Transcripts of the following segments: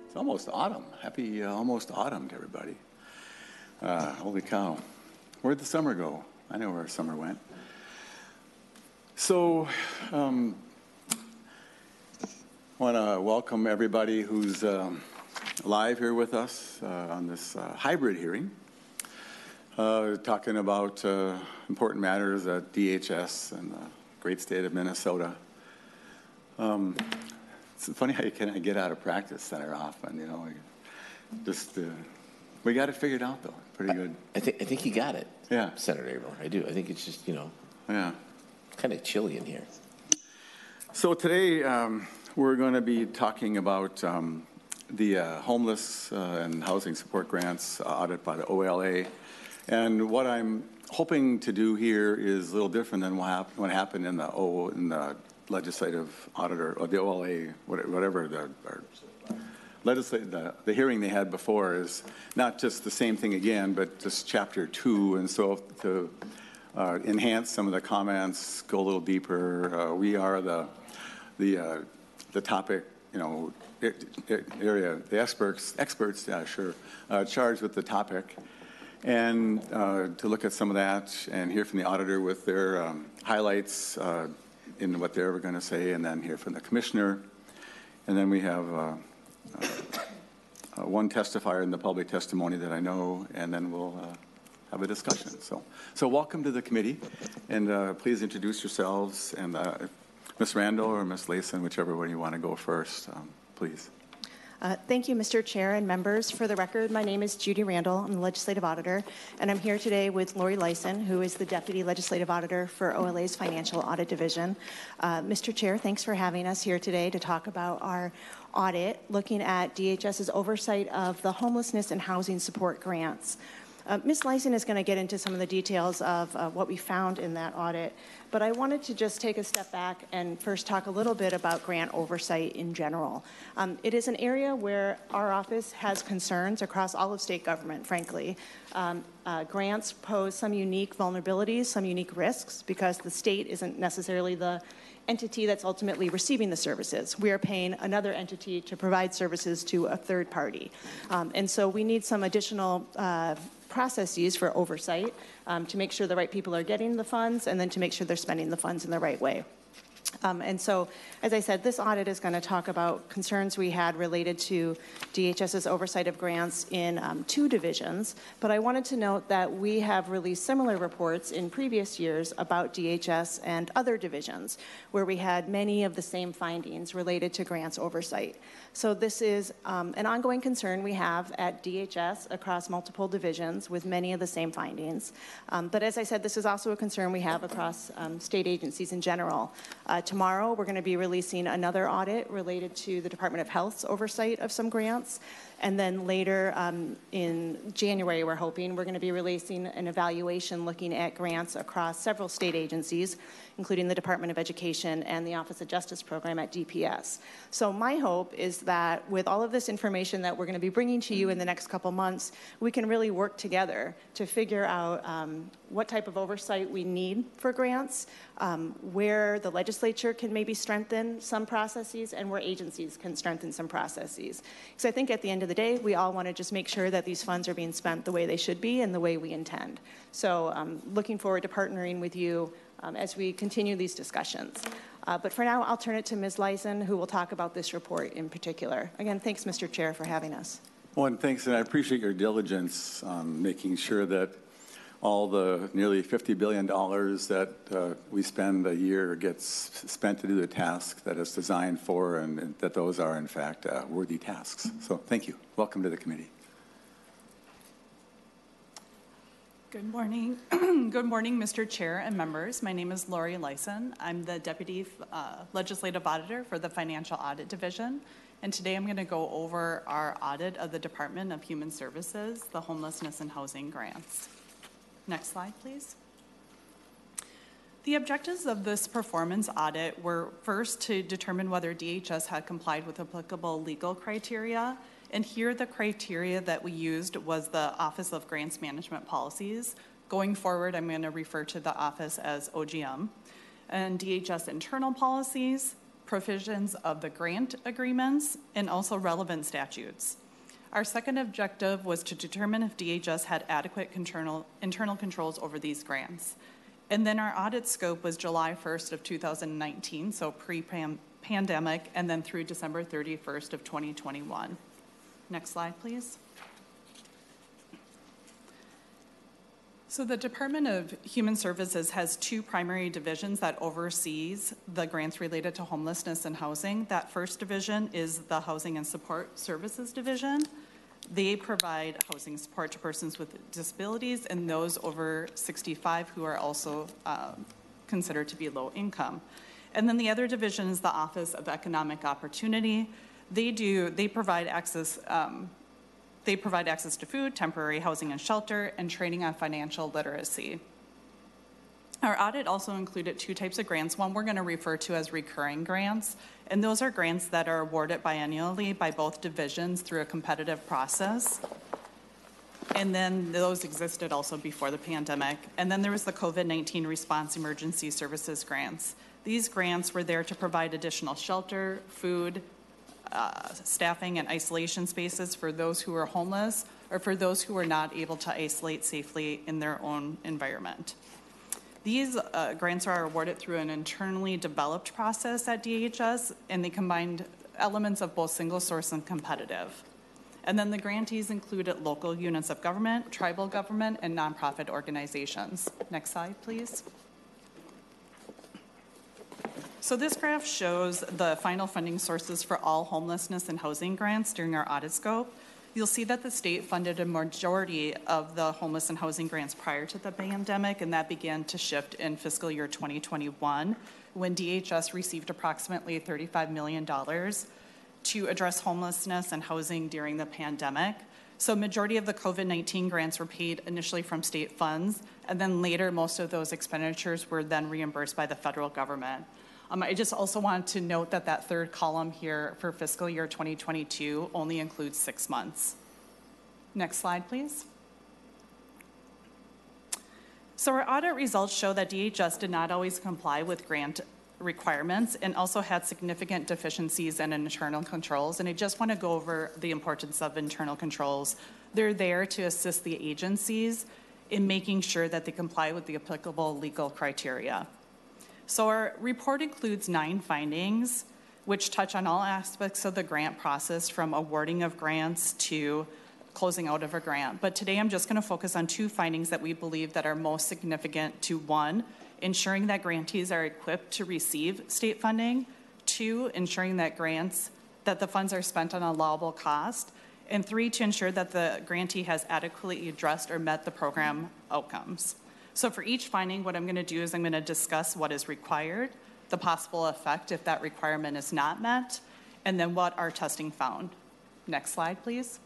It's almost autumn. Happy almost autumn to everybody. Holy cow. Where'd the summer go? I know where summer went. So, I want to welcome everybody who's live here with us on this hybrid hearing, talking about important matters at DHS and the great state of Minnesota. It's funny how you kind get out of practice center often, you know. We got it figured out though, pretty good. I think you got it. Yeah, Senator Abel. I do. I think it's just yeah, kind of chilly in here. So today we're going to be talking about the homeless and housing support grants audit by the OLA, and what I'm hoping to do here is a little different than what happened in the legislative auditor or the OLA, whatever the hearing they had before is not just the same thing again, but just chapter 2. And so to enhance some of the comments, go a little deeper, we are the topic, area, the experts, yeah, sure, charged with the topic. And to look at some of that and hear from the auditor with their highlights in what they're going to say, and then hear from the commissioner. And then we have one testifier in the public testimony that I know, and then we'll have a discussion. So welcome to the committee, and please introduce yourselves. And Ms. Randall or Ms. Layson, whichever one you want to go first, please. Thank you, Mr. Chair and members. For the record, my name is Judy Randall. I'm the Legislative Auditor, and I'm here today with Lori Lyson, who is the Deputy Legislative Auditor for OLA's Financial Audit Division. Mr. Chair, thanks for having us here today to talk about our audit looking at DHS's oversight of the homelessness and housing support grants. Ms. Lyson is going to get into some of the details of what we found in that audit, but I wanted to just take a step back and first talk a little bit about grant oversight in general. It is an area where our office has concerns across all of state government, frankly. Grants pose some unique vulnerabilities, some unique risks, because the state isn't necessarily the entity that's ultimately receiving the services. We are paying another entity to provide services to a third party. And so we need some additional processes for oversight to make sure the right people are getting the funds, and then to make sure they're spending the funds in the right way. And so, as I said, this audit is going to talk about concerns we had related to DHS's oversight of grants in 2 divisions. But I wanted to note that we have released similar reports in previous years about DHS and other divisions, where we had many of the same findings related to grants oversight. So this is an ongoing concern we have at DHS across multiple divisions with many of the same findings. But as I said, this is also a concern we have across state agencies in general. Tomorrow, we're going to be releasing another audit related to the Department of Health's oversight of some grants. And then later in January, we're hoping, we're going to be releasing an evaluation looking at grants across several state agencies, including the Department of Education and the Office of Justice Program at DPS. So my hope is that with all of this information that we're going to be bringing to you in the next couple months, we can really work together to figure out what type of oversight we need for grants, where the legislature can maybe strengthen some processes, and where agencies can strengthen some processes. Because I think at the end of the day, we all want to just make sure that these funds are being spent the way they should be and the way we intend. So looking forward to partnering with you as we continue these discussions. But for now, I'll turn it to Ms. Lyson, who will talk about this report in particular. Again, thanks, Mr. Chair, for having us. Well, and thanks, and I appreciate your diligence on making sure that all the nearly $50 billion that we spend a year gets spent to do the task that it's designed for, and that those are, in fact, worthy tasks. So thank you. Welcome to the committee. Good morning. Good morning, Mr. Chair and members. My name is Lori Lyson. I'm the Deputy Legislative Auditor for the Financial Audit Division. And today I'm going to go over our audit of the Department of Human Services, the homelessness and housing grants. Next slide, please. The objectives of this performance audit were first to determine whether DHS had complied with applicable legal criteria. And here the criteria that we used was the Office of Grants Management Policies. Going forward, I'm going to refer to the office as OGM. And DHS internal policies, provisions of the grant agreements, and also relevant statutes. Our second objective was to determine if DHS had adequate internal controls over these grants. And then our audit scope was July 1st of 2019, so pre-pandemic, and then through December 31st of 2021. Next slide, please. So the Department of Human Services has two primary divisions that oversees the grants related to homelessness and housing. That first division is the Housing and Support Services Division. They provide housing support to persons with disabilities and those over 65 who are also considered to be low income. And then the other division is the Office of Economic Opportunity. They provide access to food, temporary housing and shelter, and training on financial literacy. Our audit also included two types of grants. One we're going to refer to as recurring grants, and those are grants that are awarded biennially by both divisions through a competitive process. And then those existed also before the pandemic. And then there was the COVID-19 Response Emergency Services grants. These grants were there to provide additional shelter, food, staffing and isolation spaces for those who are homeless or for those who are not able to isolate safely in their own environment. These grants are awarded through an internally developed process at DHS, and they combined elements of both single source and competitive. And then the grantees included local units of government, tribal government, and nonprofit organizations. Next slide, please. So this graph shows the final funding sources for all homelessness and housing grants during our audit scope. You'll see that the state funded a majority of the homeless and housing grants prior to the pandemic, and that began to shift in fiscal year 2021 when DHS received approximately $35 million to address homelessness and housing during the pandemic. So majority of the COVID-19 grants were paid initially from state funds, and then later most of those expenditures were then reimbursed by the federal government. I just also want to note that that third column here for fiscal year 2022 only includes 6 months. Next slide, please. So our audit results show that DHS did not always comply with grant requirements and also had significant deficiencies in internal controls. And I just want to go over the importance of internal controls. They're there to assist the agencies in making sure that they comply with the applicable legal criteria. So our report includes 9 findings, which touch on all aspects of the grant process from awarding of grants to closing out of a grant. But today I'm just going to focus on 2 findings that we believe that are most significant to 1, ensuring that grantees are equipped to receive state funding, 2, ensuring that the funds are spent on allowable cost, and 3, to ensure that the grantee has adequately addressed or met the program outcomes. So for each finding, what I'm going to do is I'm going to discuss what is required, the possible effect if that requirement is not met, and then what our testing found. Next slide, please.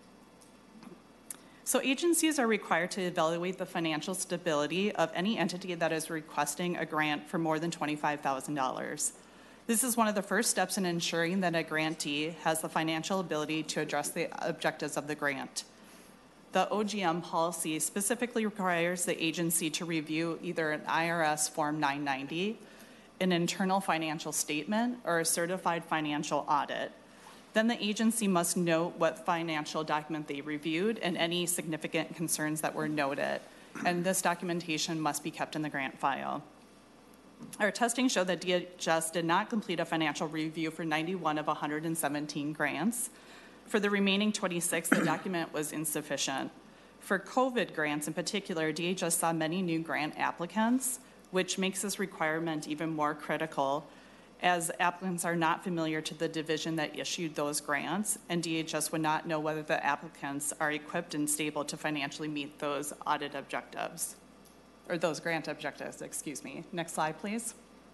So agencies are required to evaluate the financial stability of any entity that is requesting a grant for more than $25,000. This is one of the first steps in ensuring that a grantee has the financial ability to address the objectives of the grant. The OGM policy specifically requires the agency to review either an IRS Form 990, an internal financial statement, or a certified financial audit. Then the agency must note what financial document they reviewed and any significant concerns that were noted. And this documentation must be kept in the grant file. Our testing showed that DHS did not complete a financial review for 91 of 117 grants. For the remaining 26, the document was insufficient. For COVID grants in particular, DHS saw many new grant applicants, which makes this requirement even more critical, as applicants are not familiar to the division that issued those grants, and DHS would not know whether the applicants are equipped and stable to financially meet those audit objectives, or those grant objectives, excuse me. Next slide, please.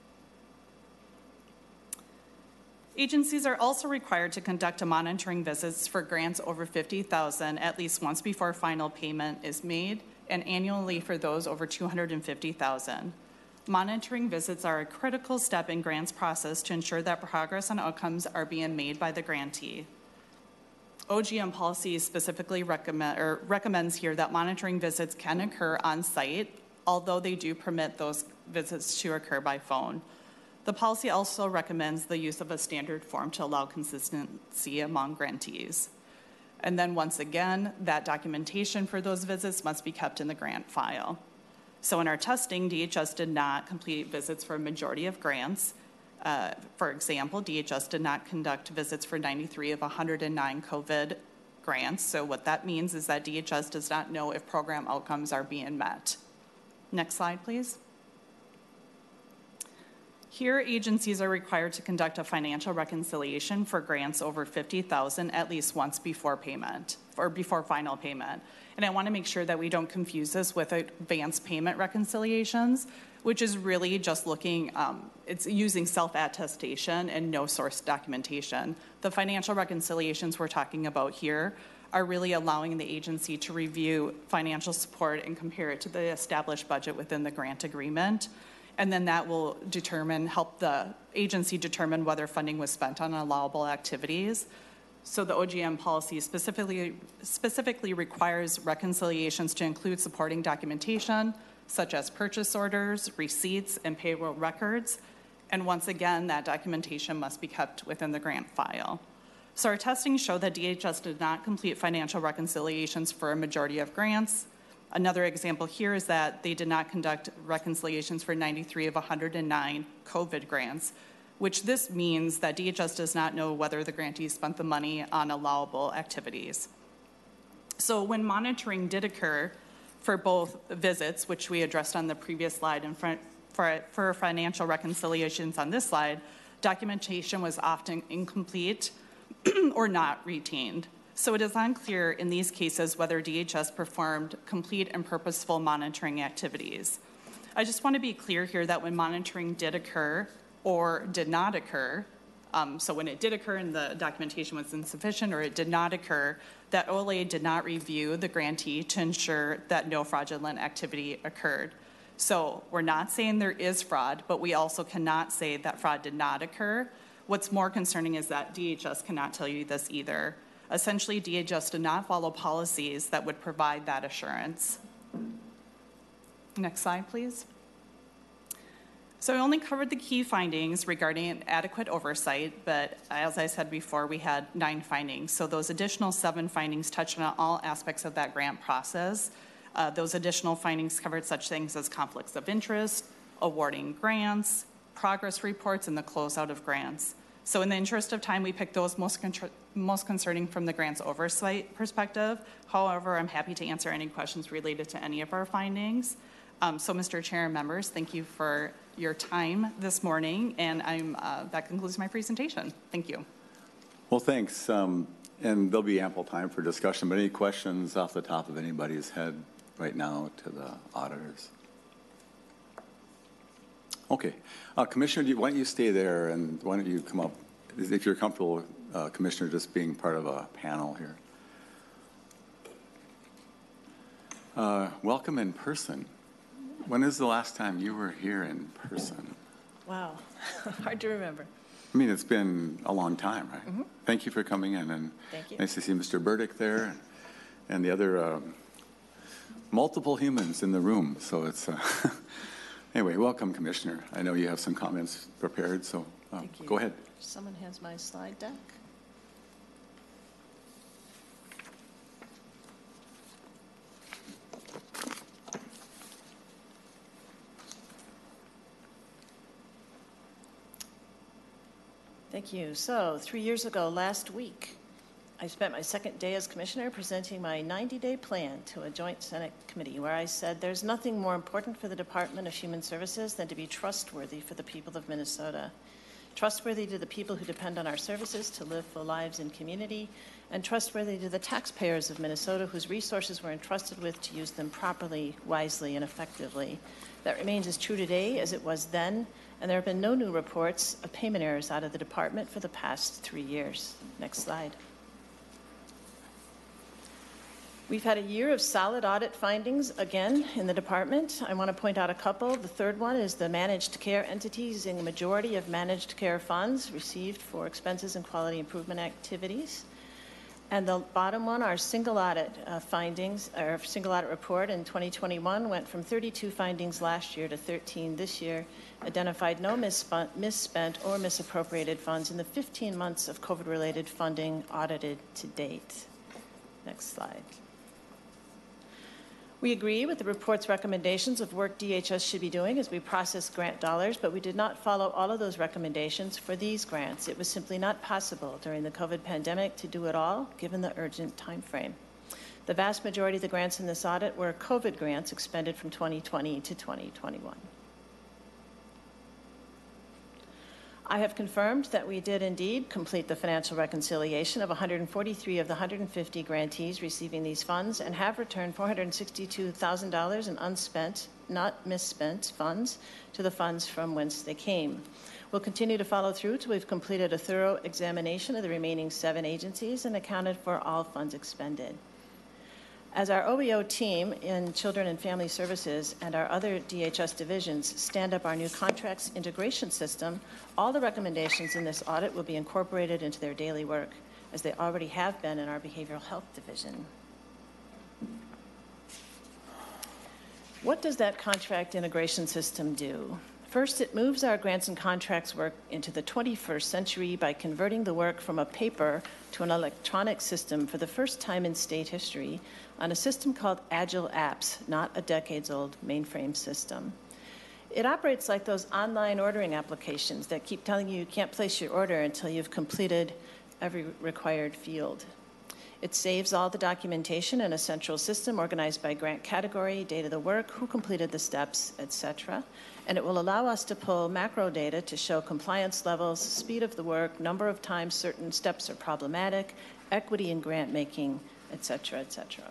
Agencies are also required to conduct monitoring visits for grants over $50,000 at least once before final payment is made, and annually for those over $250,000. Monitoring visits are a critical step in grants process to ensure that progress and outcomes are being made by the grantee. OGM policy specifically recommends here that monitoring visits can occur on site, although they do permit those visits to occur by phone. The policy also recommends the use of a standard form to allow consistency among grantees. And then once again, that documentation for those visits must be kept in the grant file. So in our testing, DHS did not complete visits for a majority of grants. For example, DHS did not conduct visits for 93 of 109 COVID grants. So what that means is that DHS does not know if program outcomes are being met. Next slide, please. Here, agencies are required to conduct a financial reconciliation for grants over $50,000 at least once before payment, or before final payment. And I want to make sure that we don't confuse this with advanced payment reconciliations, which is really just looking, it's using self-attestation and no source documentation. The financial reconciliations we're talking about here are really allowing the agency to review financial support and compare it to the established budget within the grant agreement. And then that will help the agency determine whether funding was spent on allowable activities. So the OGM policy specifically requires reconciliations to include supporting documentation, such as purchase orders, receipts, and payroll records. And once again, that documentation must be kept within the grant file. So our testing showed that DHS did not complete financial reconciliations for a majority of grants. Another example here is that they did not conduct reconciliations for 93 of 109 COVID grants, which this means that DHS does not know whether the grantees spent the money on allowable activities. So when monitoring did occur for both visits, which we addressed on the previous slide, and for financial reconciliations on this slide, documentation was often incomplete or not retained. So it is unclear in these cases whether DHS performed complete and purposeful monitoring activities. I just want to be clear here that when monitoring did occur or did not occur, so when it did occur and the documentation was insufficient or it did not occur, that OLA did not review the grantee to ensure that no fraudulent activity occurred. So we're not saying there is fraud, but we also cannot say that fraud did not occur. What's more concerning is that DHS cannot tell you this either. Essentially, DHS did not follow policies that would provide that assurance. Next slide, please. So I only covered the key findings regarding adequate oversight, but as I said before, we had 9 findings. So those additional 7 findings touched on all aspects of that grant process. Those additional findings covered such things as conflicts of interest, awarding grants, progress reports, and the closeout of grants. So in the interest of time, we picked those most concerning from the grants oversight perspective. However, I'm happy to answer any questions related to any of our findings. So Mr. Chair and members, thank you for your time this morning, and that concludes my presentation. Thank you. Well, thanks. And there'll be ample time for discussion, but any questions off the top of anybody's head right now to the auditors? Okay. Commissioner, why don't you stay there, and why don't you come up, if you're comfortable, Commissioner, just being part of a panel here. Welcome in person. When is the last time you were here in person? Wow, hard to remember. I mean, it's been a long time, right? Mm-hmm. Thank you for coming in, and thank you. Nice to see Mr. Burdick there, and the other multiple humans in the room, so it's... Anyway, welcome, Commissioner. I know you have some comments prepared, so go ahead. Someone has my slide deck. Thank you. So 3 years ago, last week, I spent my second day as commissioner presenting my 90-day plan to a joint Senate committee where I said there's nothing more important for the Department of Human Services than to be trustworthy for the people of Minnesota. Trustworthy to the people who depend on our services to live full lives in community, and trustworthy to the taxpayers of Minnesota whose resources we're entrusted with to use them properly, wisely, and effectively. That remains as true today as it was then, and there have been no new reports of payment errors out of the department for the past 3 years. Next slide. We've had a year of solid audit findings again in the department. I want to point out a couple. The third one is the managed care entities using a majority of managed care funds received for expenses and quality improvement activities. And the bottom one, our single audit findings, our single audit report in 2021 went from 32 findings last year to 13 this year, identified no misspent or misappropriated funds in the 15 months of COVID-related funding audited to date. Next slide. We agree with the report's recommendations of work DHS should be doing as we process grant dollars, but we did not follow all of those recommendations for these grants. It was simply not possible during the COVID pandemic to do it all, given the urgent time frame. The vast majority of the grants in this audit were COVID grants expended from 2020 to 2021. I have confirmed that we did indeed complete the financial reconciliation of 143 of the 150 grantees receiving these funds and have returned $462,000 in unspent, not misspent funds to the funds from whence they came. We'll continue to follow through till we've completed a thorough examination of the remaining 7 agencies and accounted for all funds expended. As our OEO team in Children and Family Services and our other DHS divisions stand up our new contracts integration system, all the recommendations in this audit will be incorporated into their daily work, as they already have been in our Behavioral Health Division. What does that contract integration system do? First, it moves our grants and contracts work into the 21st century by converting the work from a paper to an electronic system for the first time in state history on a system called Agile Apps, not a decades-old mainframe system. It operates like those online ordering applications that keep telling you you can't place your order until you've completed every required field. It saves all the documentation in a central system organized by grant category, date of the work, who completed the steps, etc. And it will allow us to pull macro data to show compliance levels, speed of the work, number of times certain steps are problematic, equity in grant making, etc., etc.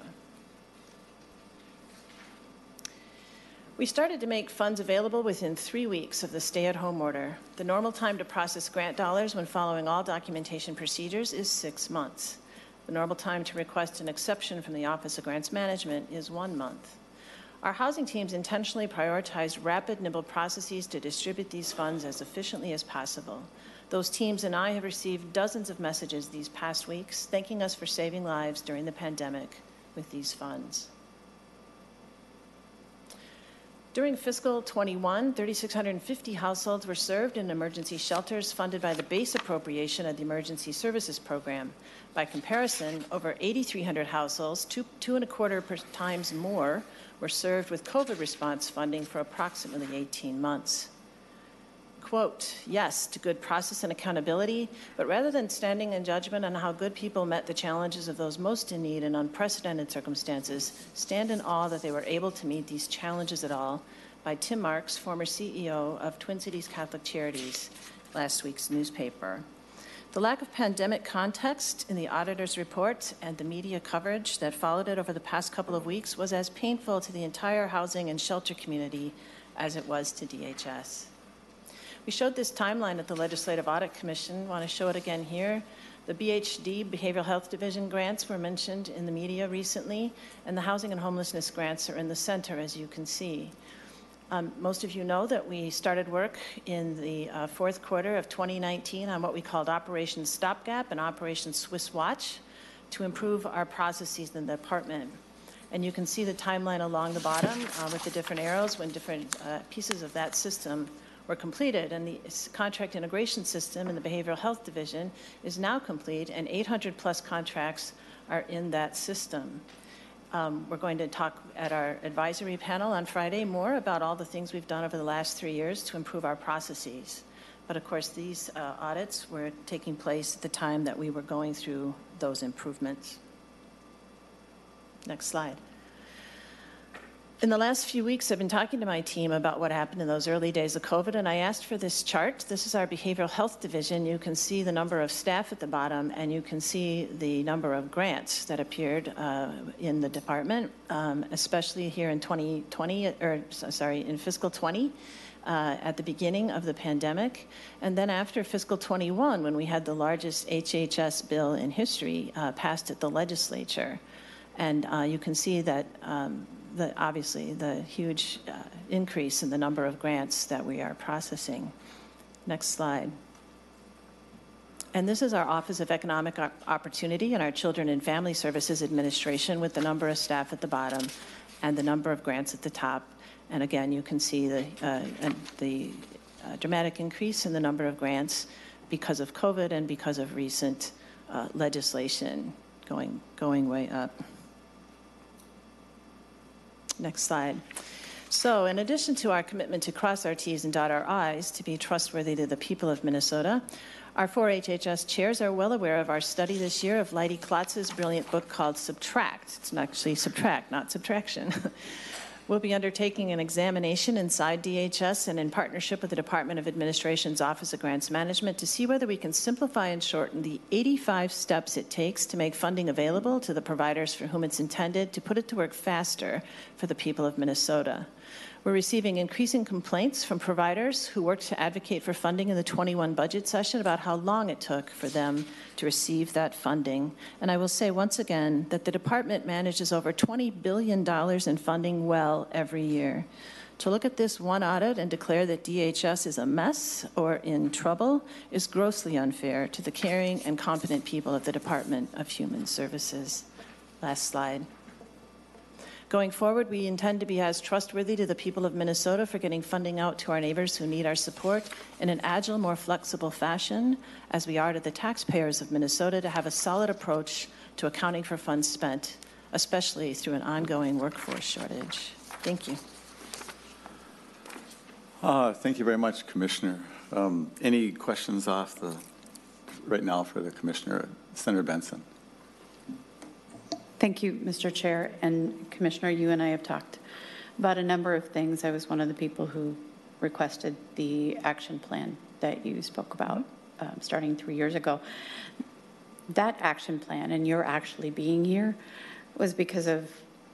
We started to make funds available within 3 weeks of the stay-at-home order. The normal time to process grant dollars when following all documentation procedures is 6 months. The normal time to request an exception from the Office of Grants Management is 1 month. Our housing teams intentionally prioritized rapid, nimble processes to distribute these funds as efficiently as possible. Those teams and I have received dozens of messages these past weeks thanking us for saving lives during the pandemic with these funds. During fiscal 21, 3,650 households were served in emergency shelters funded by the base appropriation of the Emergency Services Program. By comparison, over 8,300 households, 2.25 times more, were served with COVID response funding for approximately 18 months. Quote, yes to good process and accountability, but rather than standing in judgment on how good people met the challenges of those most in need in unprecedented circumstances, stand in awe that they were able to meet these challenges at all, by Tim Marks, former CEO of Twin Cities Catholic Charities, last week's newspaper. The lack of pandemic context in the auditor's report and the media coverage that followed it over the past couple of weeks was as painful to the entire housing and shelter community as it was to DHS. We showed this timeline at the Legislative Audit Commission. Want to show it again here. The BHD, Behavioral Health Division grants were mentioned in the media recently, and the housing and homelessness grants are in the center, as you can see. Most of you know that we started work in the fourth quarter of 2019 on what we called Operation Stopgap and Operation Swiss Watch to improve our processes in the department. And you can see the timeline along the bottom with the different arrows when different pieces of that system were completed, and the contract integration system in the Behavioral Health Division is now complete, and 800 plus contracts are in that system. We're going to talk at our advisory panel on Friday more about all the things we've done over the last 3 years to improve our processes. But of course, these audits were taking place at the time that we were going through those improvements. Next slide. In the last few weeks, I've been talking to my team about what happened in those early days of COVID, and I asked for this chart. This is our Behavioral Health Division. You can see the number of staff at the bottom, and you can see the number of grants that appeared in the department, especially here in 2020, in fiscal 20, at the beginning of the pandemic. And then after fiscal 21, when we had the largest HHS bill in history passed at the legislature. And you can see that obviously the huge increase in the number of grants that we are processing. Next slide. And this is our Office of Economic Opportunity and our Children and Family Services Administration, with the number of staff at the bottom and the number of grants at the top. And again, you can see the dramatic increase in the number of grants because of COVID and because of recent legislation going way up. Next slide. So in addition to our commitment to cross our T's and dot our I's to be trustworthy to the people of Minnesota, our 4 HHS chairs are well aware of our study this year of Leidy Klotz's brilliant book called Subtract. It's actually Subtract, not Subtraction. We'll be undertaking an examination inside DHS and in partnership with the Department of Administration's Office of Grants Management to see whether we can simplify and shorten the 85 steps it takes to make funding available to the providers for whom it's intended, to put it to work faster for the people of Minnesota. We're receiving increasing complaints from providers who worked to advocate for funding in the 21 budget session about how long it took for them to receive that funding. And I will say once again that the department manages over $20 billion in funding well every year. To look at this one audit and declare that DHS is a mess or in trouble is grossly unfair to the caring and competent people of the Department of Human Services. Last slide. Going forward, we intend to be as trustworthy to the people of Minnesota for getting funding out to our neighbors who need our support in an agile, more flexible fashion as we are to the taxpayers of Minnesota to have a solid approach to accounting for funds spent, especially through an ongoing workforce shortage. Thank you. Thank you very much, Commissioner. Any questions right now for the Commissioner? Senator Benson. Thank you, Mr. Chair. And Commissioner, you and I have talked about a number of things. I was one of the people who requested the action plan that you spoke about starting 3 years ago. That action plan, and your actually being here, was because of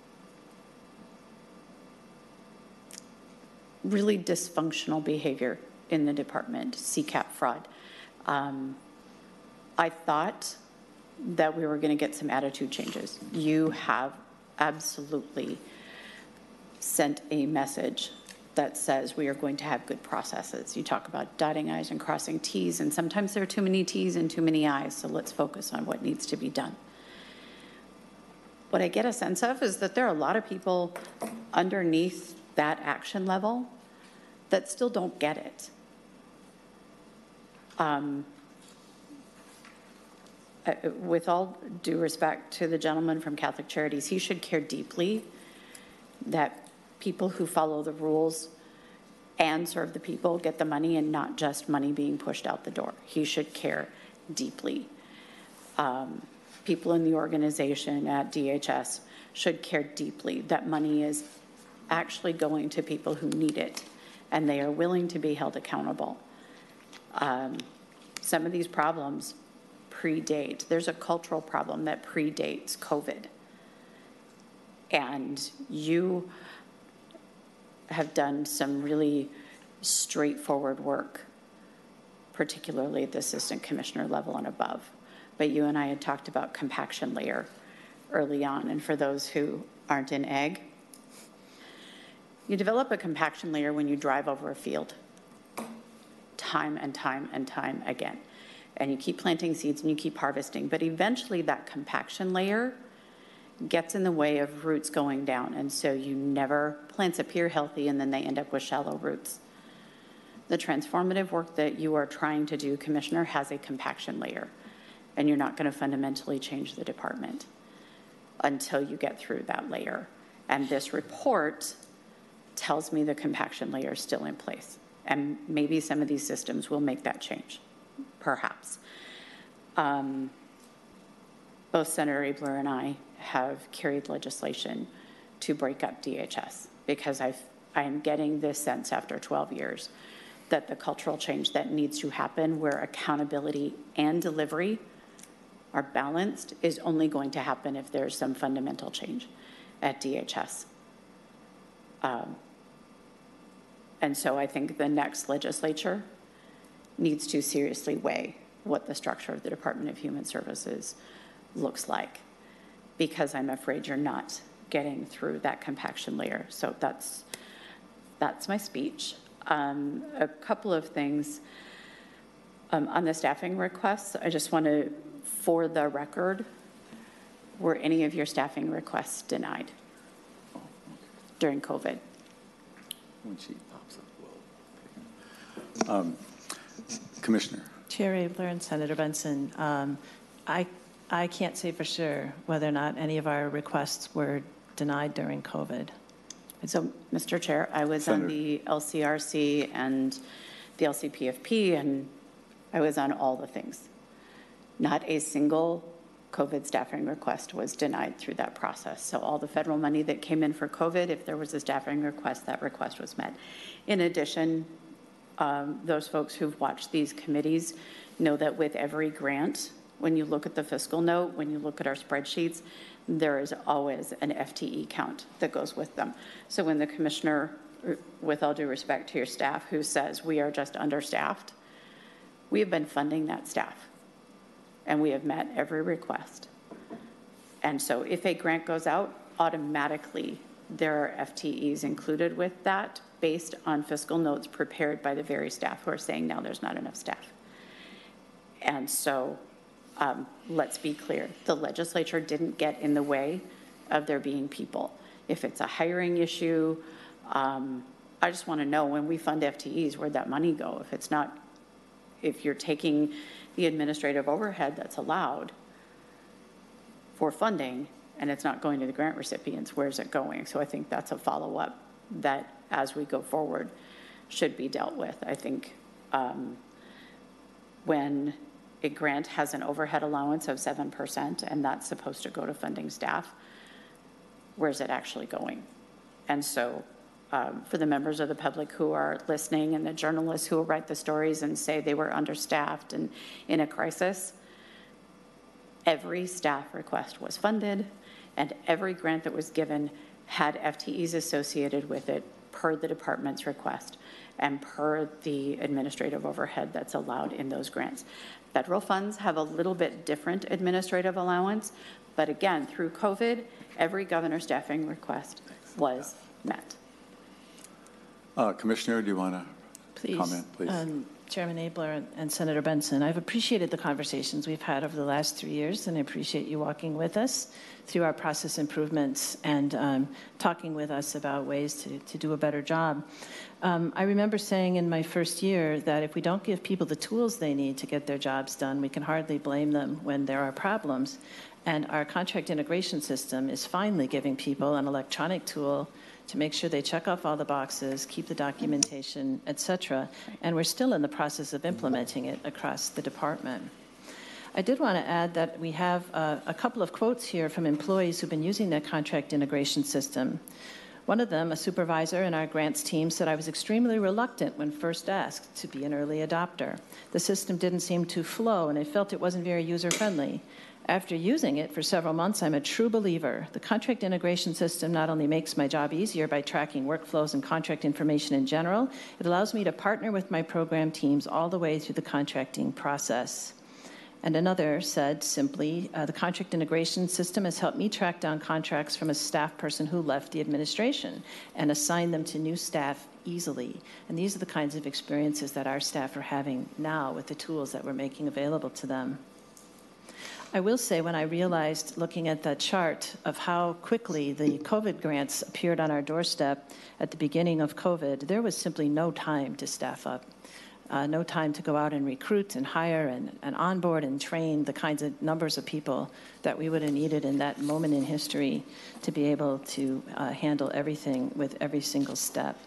really dysfunctional behavior in the department, CCAP fraud. I thought that we were going to get some attitude changes. You have absolutely sent a message that says we are going to have good processes. You talk about dotting I's and crossing T's, and sometimes there are too many T's and too many I's, so let's focus on what needs to be done. What I get a sense of is that there are a lot of people underneath that action level that still don't get it. With all due respect to the gentleman from Catholic Charities, he should care deeply that people who follow the rules and serve the people get the money and not just money being pushed out the door. He should care deeply. People in the organization at DHS should care deeply that money is actually going to people who need it and they are willing to be held accountable. Some of these problems predate. There's a cultural problem that predates COVID. And you have done some really straightforward work, particularly at the assistant commissioner level and above. But you and I had talked about compaction layer early on. And for those who aren't in ag, you develop a compaction layer when you drive over a field time and time and time again. And you keep planting seeds and you keep harvesting. But eventually that compaction layer gets in the way of roots going down. And so plants appear healthy and then they end up with shallow roots. The transformative work that you are trying to do, Commissioner, has a compaction layer. And you're not going to fundamentally change the department until you get through that layer. And this report tells me the compaction layer is still in place. And maybe some of these systems will make that change. Perhaps. Both Senator Abler and I have carried legislation to break up DHS because I am getting this sense after 12 years that the cultural change that needs to happen where accountability and delivery are balanced is only going to happen if there's some fundamental change at DHS. And so I think the next legislature needs to seriously weigh what the structure of the Department of Human Services looks like, because I'm afraid you're not getting through that compaction layer. So that's my speech. A couple of things. On the staffing requests, I just want to, for the record, were any of your staffing requests denied during COVID? When she pops up, we'll take it. Commissioner. Chair Abler and Senator Benson, I can't say for sure whether or not any of our requests were denied during COVID. So, Mr. Chair, I was on the LCRC and the LCPFP, and I was on all the things. Not a single COVID staffing request was denied through that process. So all the federal money that came in for COVID, if there was a staffing request, that request was met. In addition, those folks who've watched these committees know that with every grant, when you look at the fiscal note, when you look at our spreadsheets, there is always an FTE count that goes with them. So when the commissioner, with all due respect to your staff, who says we are just understaffed, we have been funding that staff, and we have met every request. And so if a grant goes out, automatically there are FTEs included with that based on fiscal notes prepared by the very staff who are saying now there's not enough staff. And so let's be clear, the legislature didn't get in the way of there being people. If it's a hiring issue, I just want to know when we fund FTEs, where'd that money go? If it's not, if you're taking the administrative overhead that's allowed for funding and it's not going to the grant recipients, where's it going? So I think that's a follow-up that as we go forward should be dealt with. I think when a grant has an overhead allowance of 7% and that's supposed to go to funding staff, where's it actually going? And so for the members of the public who are listening and the journalists who will write the stories and say they were understaffed and in a crisis, every staff request was funded and every grant that was given had FTEs associated with it per the department's request and per the administrative overhead that's allowed in those grants. Federal funds have a little bit different administrative allowance, but again, through COVID, every governor staffing request was met. Commissioner, do you want to comment, please? Chairman Abler and Senator Benson, I've appreciated the conversations we've had over the last 3 years, and I appreciate you walking with us through our process improvements and talking with us about ways to do a better job. I remember saying in my first year that if we don't give people the tools they need to get their jobs done, we can hardly blame them when there are problems. And our contract integration system is finally giving people an electronic tool to make sure they check off all the boxes, keep the documentation, et cetera. And we're still in the process of implementing it across the department. I did want to add that we have a couple of quotes here from employees who've been using that contract integration system. One of them, a supervisor in our grants team, said, "I was extremely reluctant when first asked to be an early adopter. The system didn't seem to flow, and I felt it wasn't very user-friendly. After using it for several months, I'm a true believer. The contract integration system not only makes my job easier by tracking workflows and contract information in general, it allows me to partner with my program teams all the way through the contracting process." And another said simply, the contract integration system has helped me track down contracts from a staff person who left the administration and assign them to new staff easily. And these are the kinds of experiences that our staff are having now with the tools that we're making available to them. I will say, when I realized, looking at the chart of how quickly the COVID grants appeared on our doorstep at the beginning of COVID, there was simply no time to staff up. No time to go out and recruit and hire and onboard and train the kinds of numbers of people that we would have needed in that moment in history to be able to handle everything with every single step.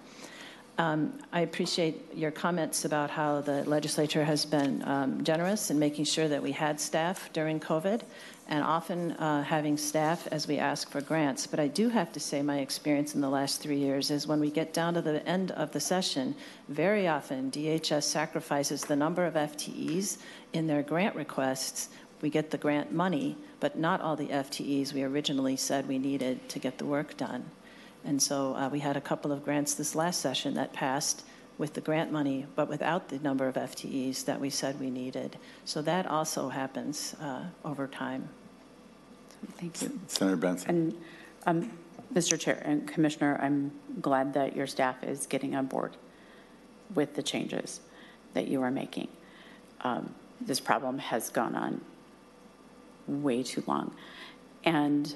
I appreciate your comments about how the legislature has been generous in making sure that we had staff during COVID, and often having staff as we ask for grants. But I do have to say my experience in the last 3 years is when we get down to the end of the session, very often DHS sacrifices the number of FTEs in their grant requests. We get the grant money, but not all the FTEs we originally said we needed to get the work done. And so we had a couple of grants this last session that passed with the grant money, but without the number of FTEs that we said we needed. So that also happens over time. Thank you. Senator Benson. And Mr. Chair and Commissioner, I'm glad that your staff is getting on board with the changes that you are making. This problem has gone on way too long. And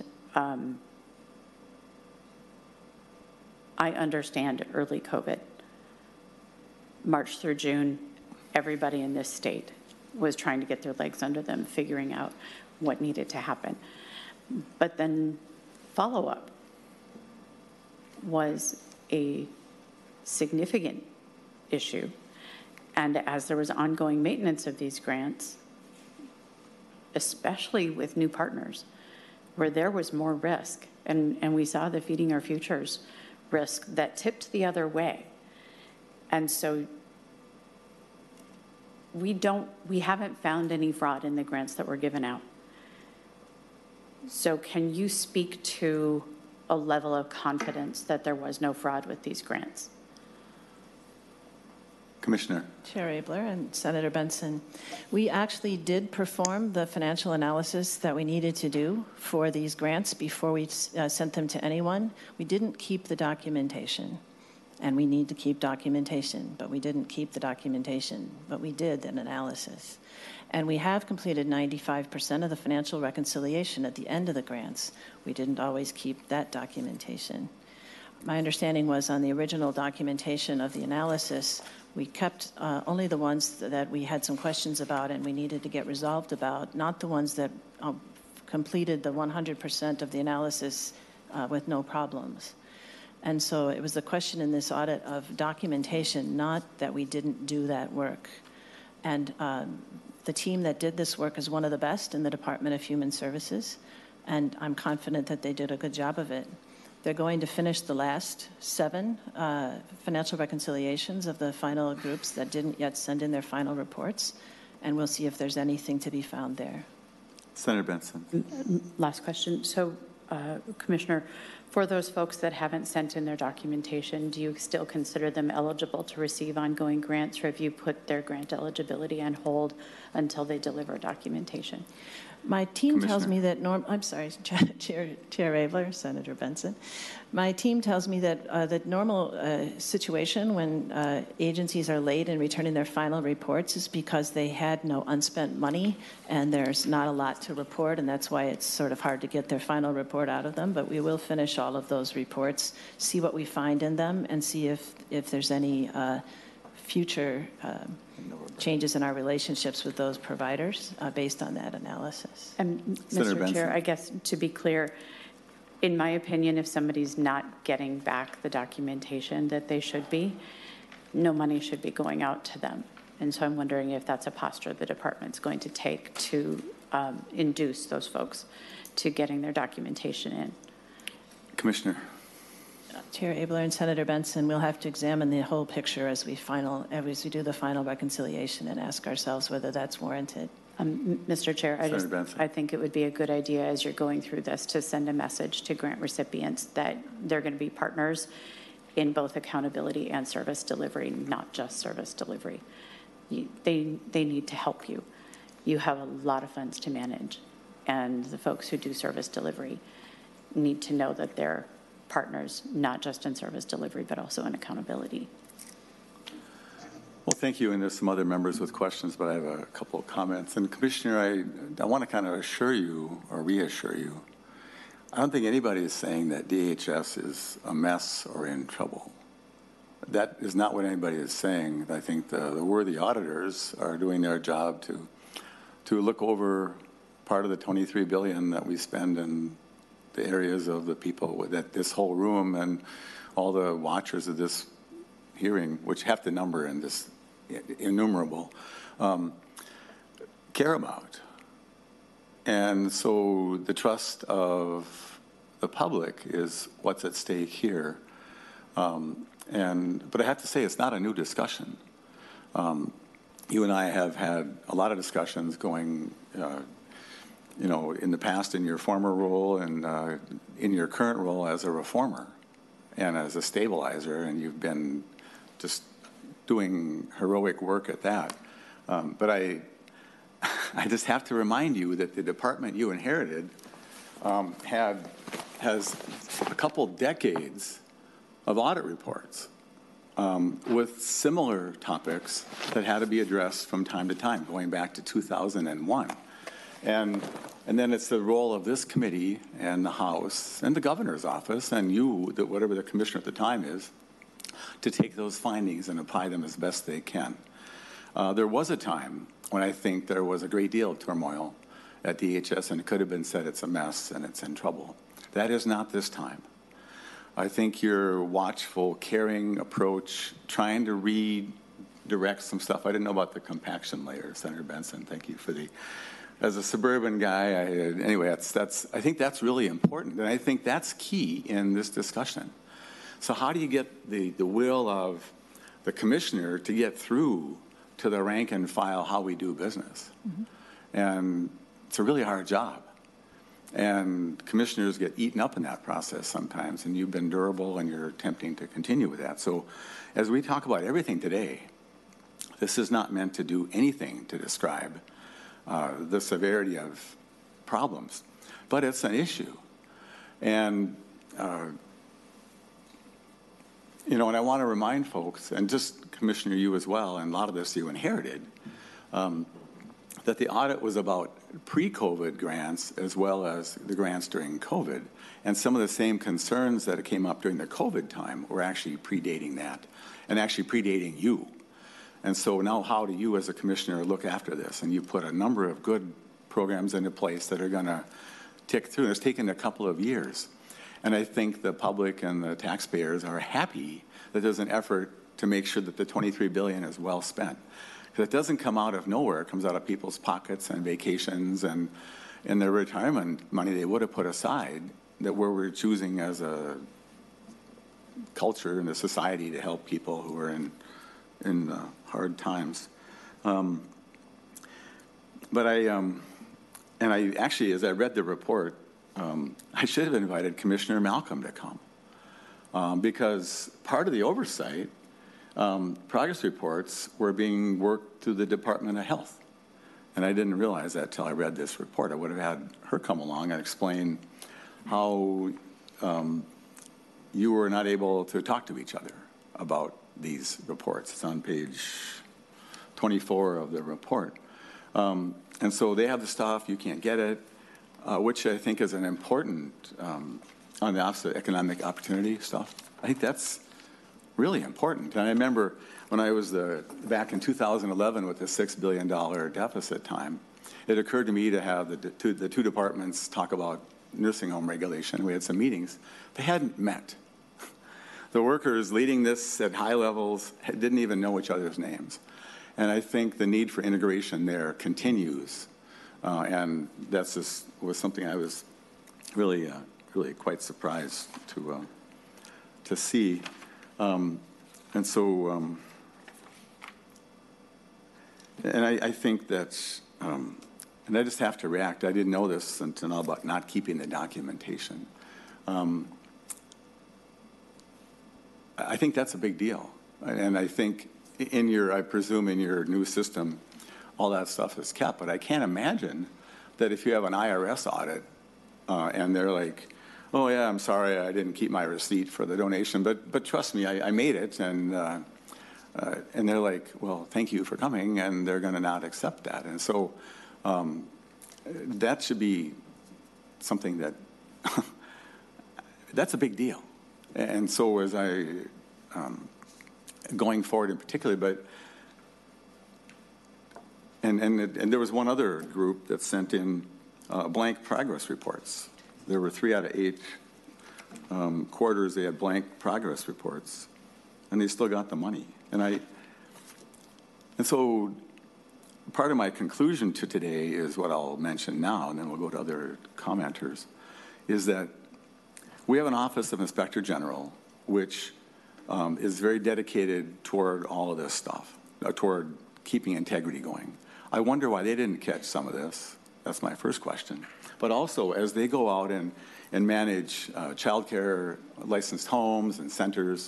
I understand early COVID. March through June, everybody in this state was trying to get their legs under them, figuring out what needed to happen. But then follow-up was a significant issue. And as there was ongoing maintenance of these grants, especially with new partners, where there was more risk, and we saw the Feeding Our Futures risk that tipped the other way. And so we haven't found any fraud in the grants that were given out. So can you speak to a level of confidence that there was no fraud with these grants? Commissioner. Chair Abler and Senator Benson, we actually did perform the financial analysis that we needed to do for these grants before we sent them to anyone. We didn't keep the documentation, and we need to keep documentation, but we didn't keep the documentation, but we did an analysis. And we have completed 95% of the financial reconciliation at the end of the grants. We didn't always keep that documentation. My understanding was on the original documentation of the analysis, we kept only the ones that we had some questions about and we needed to get resolved about, not the ones that completed the 100% of the analysis with no problems. And so it was the question in this audit of documentation, not that we didn't do that work. And the team that did this work is one of the best in the Department of Human Services, and I'm confident that they did a good job of it. They're going to finish the last 7 financial reconciliations of the final groups that didn't yet send in their final reports, and we'll see if there's anything to be found there. Senator Benson. Last question. So, Commissioner, for those folks that haven't sent in their documentation, do you still consider them eligible to receive ongoing grants, or have you put their grant eligibility on hold until they deliver documentation? My team tells me that I'm sorry, Chair Abler, Senator Benson. My team tells me that the normal situation when agencies are late in returning their final reports is because they had no unspent money and there's not a lot to report, and that's why it's sort of hard to get their final report out of them. But we will finish all of those reports, see what we find in them, and see if there's any future changes in our relationships with those providers based on that analysis. And Senator Mr. Benson. Chair, I guess to be clear, in my opinion, if somebody's not getting back the documentation that they should be, no money should be going out to them. And so I'm wondering if that's a posture the department's going to take to induce those folks to getting their documentation in. Commissioner. Chair Abler and Senator Benson, we'll have to examine the whole picture as we do the final reconciliation and ask ourselves whether that's warranted. Mr. Chair, I think it would be a good idea as you're going through this to send a message to grant recipients that they're going to be partners in both accountability and service delivery, not just service delivery. They need to help you. You have a lot of funds to manage, and the folks who do service delivery need to know that they're partners, not just in service delivery, but also in accountability. Well, thank you. And there's some other members with questions, but I have a couple of comments. And Commissioner, I want to kind of assure you or reassure you, I don't think anybody is saying that DHS is a mess or in trouble. That is not what anybody is saying. I think the worthy auditors are doing their job to look over part of the $23 billion that we spend in the areas of the people that this whole room and all the watchers of this hearing, which have to number in this innumerable, care about. And so the trust of the public is what's at stake here. But I have to say, it's not a new discussion. You and I have had a lot of discussions going in the past in your former role and in your current role as a reformer and as a stabilizer, and you've been just doing heroic work at that. But I just have to remind you that the department you inherited has a couple decades of audit reports. with similar topics that had to be addressed from time to time, going back to 2001. And then it's the role of this committee and the House and the governor's office and you, whatever the commissioner at the time is, to take those findings and apply them as best they can. There was a time when I think there was a great deal of turmoil at DHS, and it could have been said it's a mess and it's in trouble. That is not this time. I think your watchful, caring approach, trying to redirect some stuff. I didn't know about the compaction layer, Senator Benson. Thank you for the. As a suburban guy, anyway, I think that's really important, and I think that's key in this discussion. So how do you get the will of the commissioner to get through to the rank and file how we do business? Mm-hmm. And it's a really hard job. And commissioners get eaten up in that process sometimes, and you've been durable and you're attempting to continue with that. So as we talk about everything today, this is not meant to do anything to describe the severity of problems, but it's an issue. And, and I want to remind folks, and just Commissioner, you as well, and a lot of this you inherited, that the audit was about pre-COVID grants as well as the grants during COVID. And some of the same concerns that came up during the COVID time were actually predating that and actually predating you. And so now how do you as a commissioner look after this? And you put a number of good programs into place that are going to tick through. It's taken a couple of years. And I think the public and the taxpayers are happy that there's an effort to make sure that the $23 billion is well spent. Because it doesn't come out of nowhere. It comes out of people's pockets and vacations and in their retirement money they would have put aside that we're choosing as a culture and a society to help people who are in hard times. But I actually, as I read the report, I should have invited Commissioner Malcolm to come because part of the oversight, progress reports were being worked through the Department of Health. And I didn't realize that till I read this report. I would have had her come along and explain how you were not able to talk to each other about these reports. It's on page 24 of the report. And so they have the stuff, you can't get it, which I think is an important, on the Office of Economic Opportunity stuff. I think that's really important. And I remember when I was back in 2011 with the $6 billion deficit time, it occurred to me to have the two departments talk about nursing home regulation. We had some meetings. They hadn't met. The workers leading this at high levels didn't even know each other's names. And I think the need for integration there continues. And that's just was something I was really quite surprised to see. And so, and I think that's, and I just have to react. I didn't know this until now about not keeping the documentation. I think that's a big deal. And I think I presume in your new system, all that stuff is kept. But I can't imagine that if you have an IRS audit and they're like, oh yeah, I'm sorry, I didn't keep my receipt for the donation, but trust me, I made it. And they're like, well, thank you for coming, and they're going to not accept that. And so that should be something that, that's a big deal. And so as I, going forward in particular, and there was one other group that sent in blank progress reports. There were 3 out of 8 quarters they had blank progress reports, and they still got the money. And so part of my conclusion to today is what I'll mention now, and then we'll go to other commenters, is that we have an Office of Inspector General, which is very dedicated toward all of this stuff, toward keeping integrity going. I wonder why they didn't catch some of this. That's my first question. But also, as they go out and manage child care, licensed homes and centers,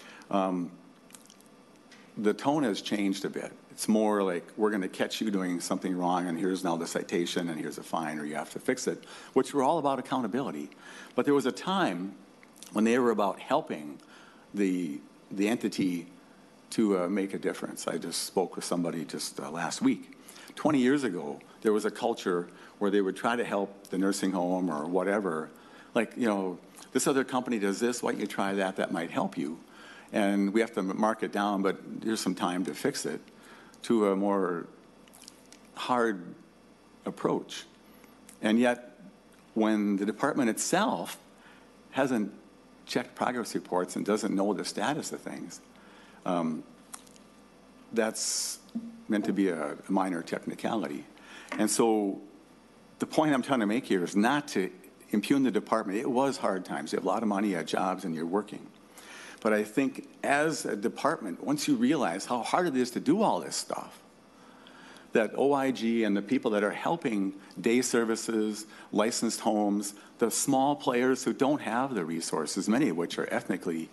the tone has changed a bit. It's more like, we're going to catch you doing something wrong, and here's now the citation, and here's a fine, or you have to fix it, which were all about accountability. But there was a time when they were about helping the entity to make a difference. I just spoke with somebody just last week. 20 years ago, there was a culture where they would try to help the nursing home or whatever. Like, you know, this other company does this, why don't you try that? That might help you. And we have to mark it down, but here's some time to fix it, to a more hard approach. And yet, when the department itself hasn't checked progress reports and doesn't know the status of things, that's meant to be a minor technicality. And so the point I'm trying to make here is not to impugn the department. It was hard times. You have a lot of money, you have jobs, and you're working. But I think as a department, once you realize how hard it is to do all this stuff, that OIG and the people that are helping day services, licensed homes, the small players who don't have the resources, many of which are ethnically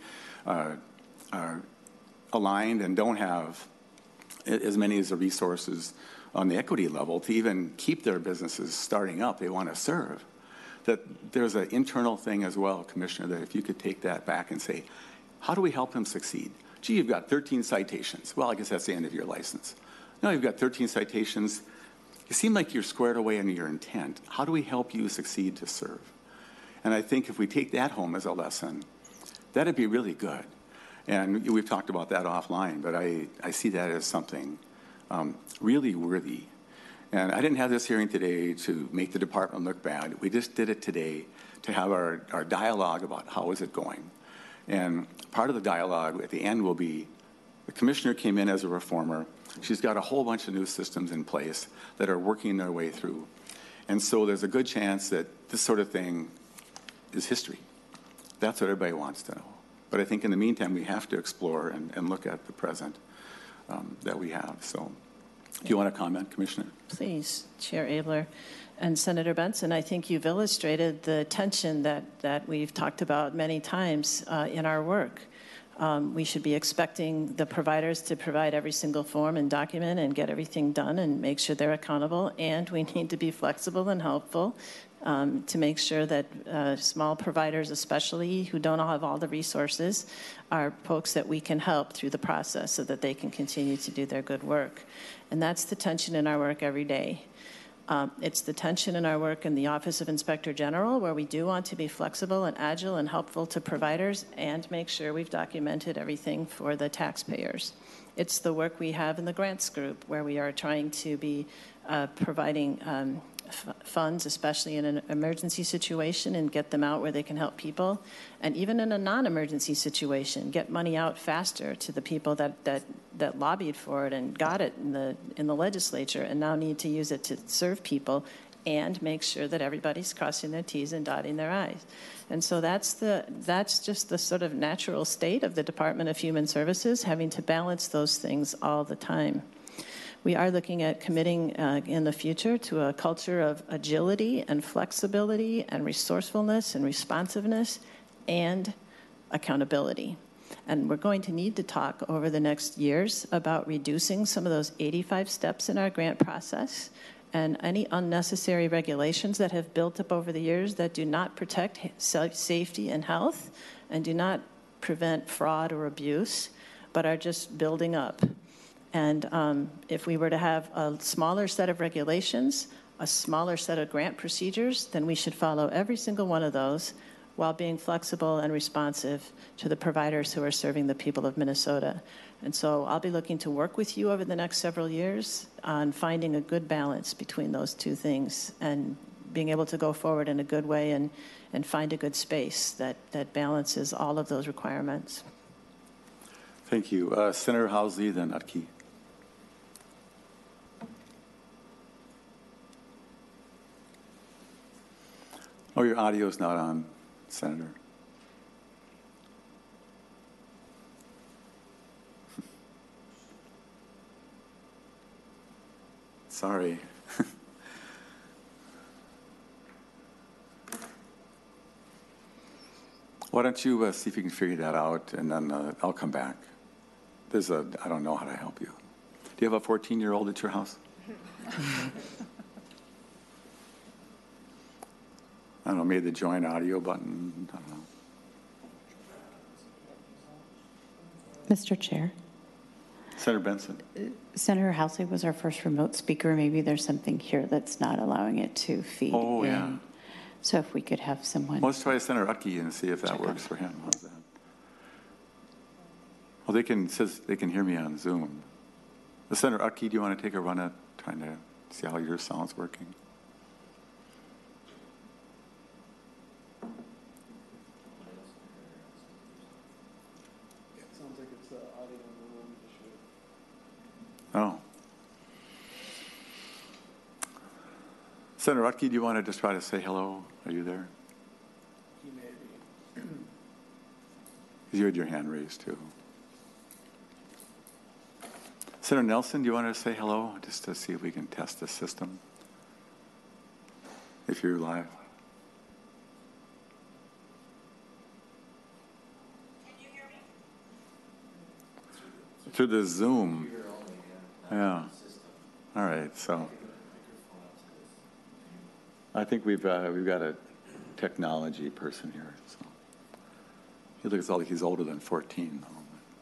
aligned and don't have as many as the resources on the equity level to even keep their businesses starting up, they want to serve. That there's an internal thing as well, Commissioner, that if you could take that back and say, how do we help them succeed? Gee, you've got 13 citations. Well, I guess that's the end of your license. No, you've got 13 citations. You seem like you're squared away in your intent. How do we help you succeed to serve? And I think if we take that home as a lesson, that'd be really good. And we've talked about that offline, but I see that as something really worthy. And I didn't have this hearing today to make the department look bad. We just did it today to have our dialogue about how is it going. And part of the dialogue at the end will be, the commissioner came in as a reformer. She's got a whole bunch of new systems in place that are working their way through. And so there's a good chance that this sort of thing is history. That's what everybody wants to know. But I think in the meantime, we have to explore and look at the present that we have. So do you want to comment, Commissioner? Please, Chair Abler and Senator Benson. I think you've illustrated the tension that we've talked about many times in our work. We should be expecting the providers to provide every single form and document and get everything done and make sure they're accountable. And we need to be flexible and helpful to make sure that small providers, especially who don't have all the resources, are folks that we can help through the process so that they can continue to do their good work. And that's the tension in our work every day. It's the tension in our work in the Office of Inspector General, where we do want to be flexible and agile and helpful to providers and make sure we've documented everything for the taxpayers. It's the work we have in the grants group, where we are trying to be providing funds, especially in an emergency situation, and get them out where they can help people. And even in a non-emergency situation, get money out faster to the people that lobbied for it and got it in the legislature and now need to use it to serve people and make sure that everybody's crossing their T's and dotting their I's. And so that's just the sort of natural state of the Department of Human Services, having to balance those things all the time. We are looking at committing in the future to a culture of agility and flexibility and resourcefulness and responsiveness and accountability. And we're going to need to talk over the next years about reducing some of those 85 steps in our grant process and any unnecessary regulations that have built up over the years that do not protect safety and health and do not prevent fraud or abuse, but are just building up. And if we were to have a smaller set of regulations, a smaller set of grant procedures, then we should follow every single one of those while being flexible and responsive to the providers who are serving the people of Minnesota. And so I'll be looking to work with you over the next several years on finding a good balance between those two things and being able to go forward in a good way and find a good space that balances all of those requirements. Thank you. Senator Housley, then Utke. Oh, your audio is not on, Senator. Sorry. Why don't you see if you can figure that out, and then I'll come back. I don't know how to help you. Do you have a 14-year-old at your house? I don't know, maybe the join audio button, I don't know. Mr. Chair, Senator Benson. Senator Housley was our first remote speaker. Maybe there's something here that's not allowing it to feed Oh, in. yeah. So if we could have someone. Well, let's try Senator Utke and see if that Check works out. for him. How's that? Well, it says they can hear me on Zoom. Senator Utke, do you want to take a run at trying to see how your sound's working? Sounds like it's the audio in the room issue. Oh. Senator Utke, do you want to just try to say hello? Are you there? He may be. You had your hand raised too. Senator Nelson, do you want to say hello just to see if we can test the system? If you're live. Can you hear me? Through the Zoom. Yeah. All right. So I think we've got a technology person here. So he looks like he's older than 14, though.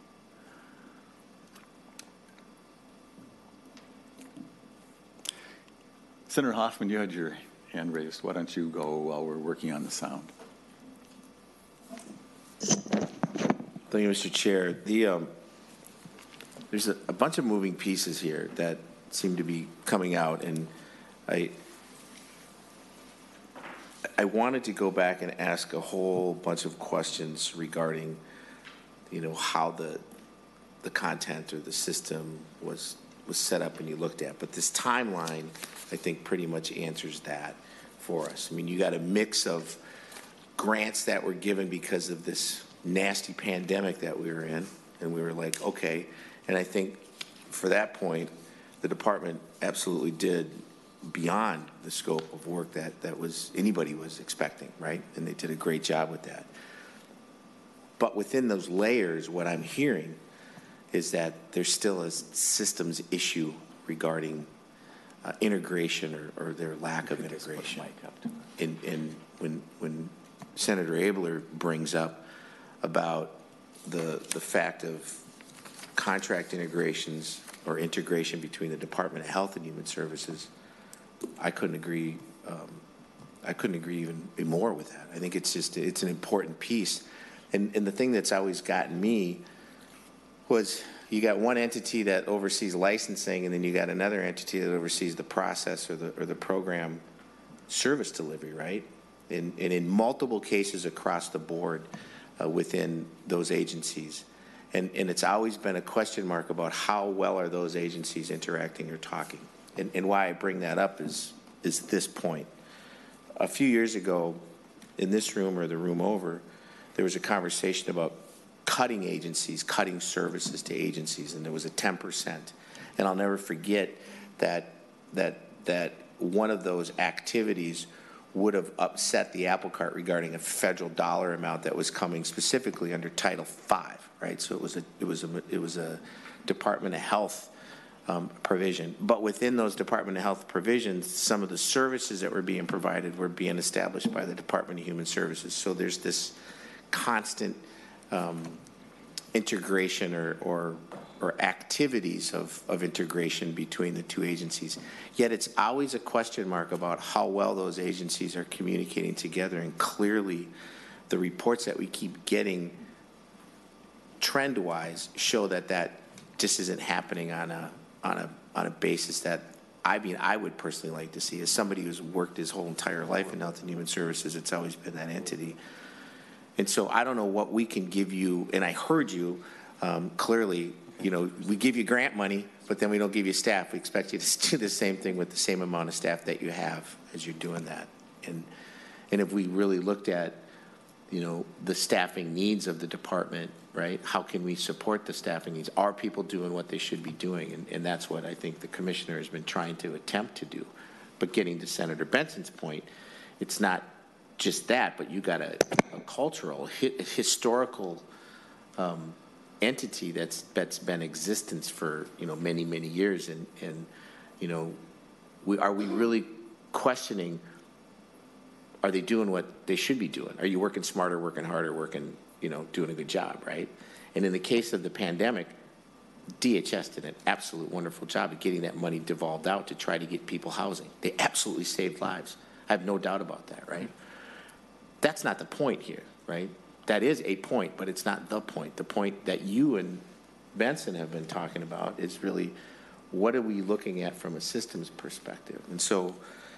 Senator Hoffman, you had your hand raised. Why don't you go while we're working on the sound? Thank you, Mr. Chair. There's a bunch of moving pieces here that seem to be coming out, and I wanted to go back and ask a whole bunch of questions regarding, how the content or the system was set up and you looked at. But this timeline, I think, pretty much answers that for us. I mean, you got a mix of grants that were given because of this nasty pandemic that we were in, and we were like, okay. And I think for that point, the department absolutely did beyond the scope of work that anybody was expecting, right? And they did a great job with that. But within those layers, what I'm hearing is that there's still a systems issue regarding integration or their lack of integration. And when Senator Abler brings up about the fact of contract integrations or integration between the Department of Health and Human Services, I couldn't agree even more with that. I think it's an important piece. And the thing that's always gotten me was you got one entity that oversees licensing, and then you got another entity that oversees the process or the program service delivery, right? And in multiple cases across the board within those agencies. And it's always been a question mark about how well are those agencies interacting or talking. And why I bring that up is this point. A few years ago, in this room or the room over, there was a conversation about cutting agencies, cutting services to agencies, and there was a 10%. And I'll never forget that one of those activities would have upset the apple cart regarding a federal dollar amount that was coming specifically under Title V, right? So it was a Department of Health provision. But within those Department of Health provisions, some of the services that were being provided were being established by the Department of Human Services. So there's this constant integration or activities of integration between the two agencies. Yet it's always a question mark about how well those agencies are communicating together. And clearly, the reports that we keep getting trend-wise show that just isn't happening on a basis that I would personally like to see. As somebody who's worked his whole entire life in Health and Human Services, it's always been that entity. And so I don't know what we can give you, and I heard you clearly, we give you grant money, but then we don't give you staff. We expect you to do the same thing with the same amount of staff that you have as you're doing that. And if we really looked at, the staffing needs of the department, right? How can we support the staffing needs? Are people doing what they should be doing? And that's what I think the commissioner has been trying to attempt to do. But getting to Senator Benson's point, it's not just that, but you got a cultural, historical entity that's been in existence for many years, and are we really questioning? Are they doing what they should be doing? Are you working smarter, working harder, doing a good job, right? And in the case of the pandemic, DHS did an absolute wonderful job of getting that money devolved out to try to get people housing. They absolutely saved lives. I have no doubt about that, right? That's not the point here, right? That is a point, but it's not the point. The point that you and Benson have been talking about is really, what are we looking at from a systems perspective? And so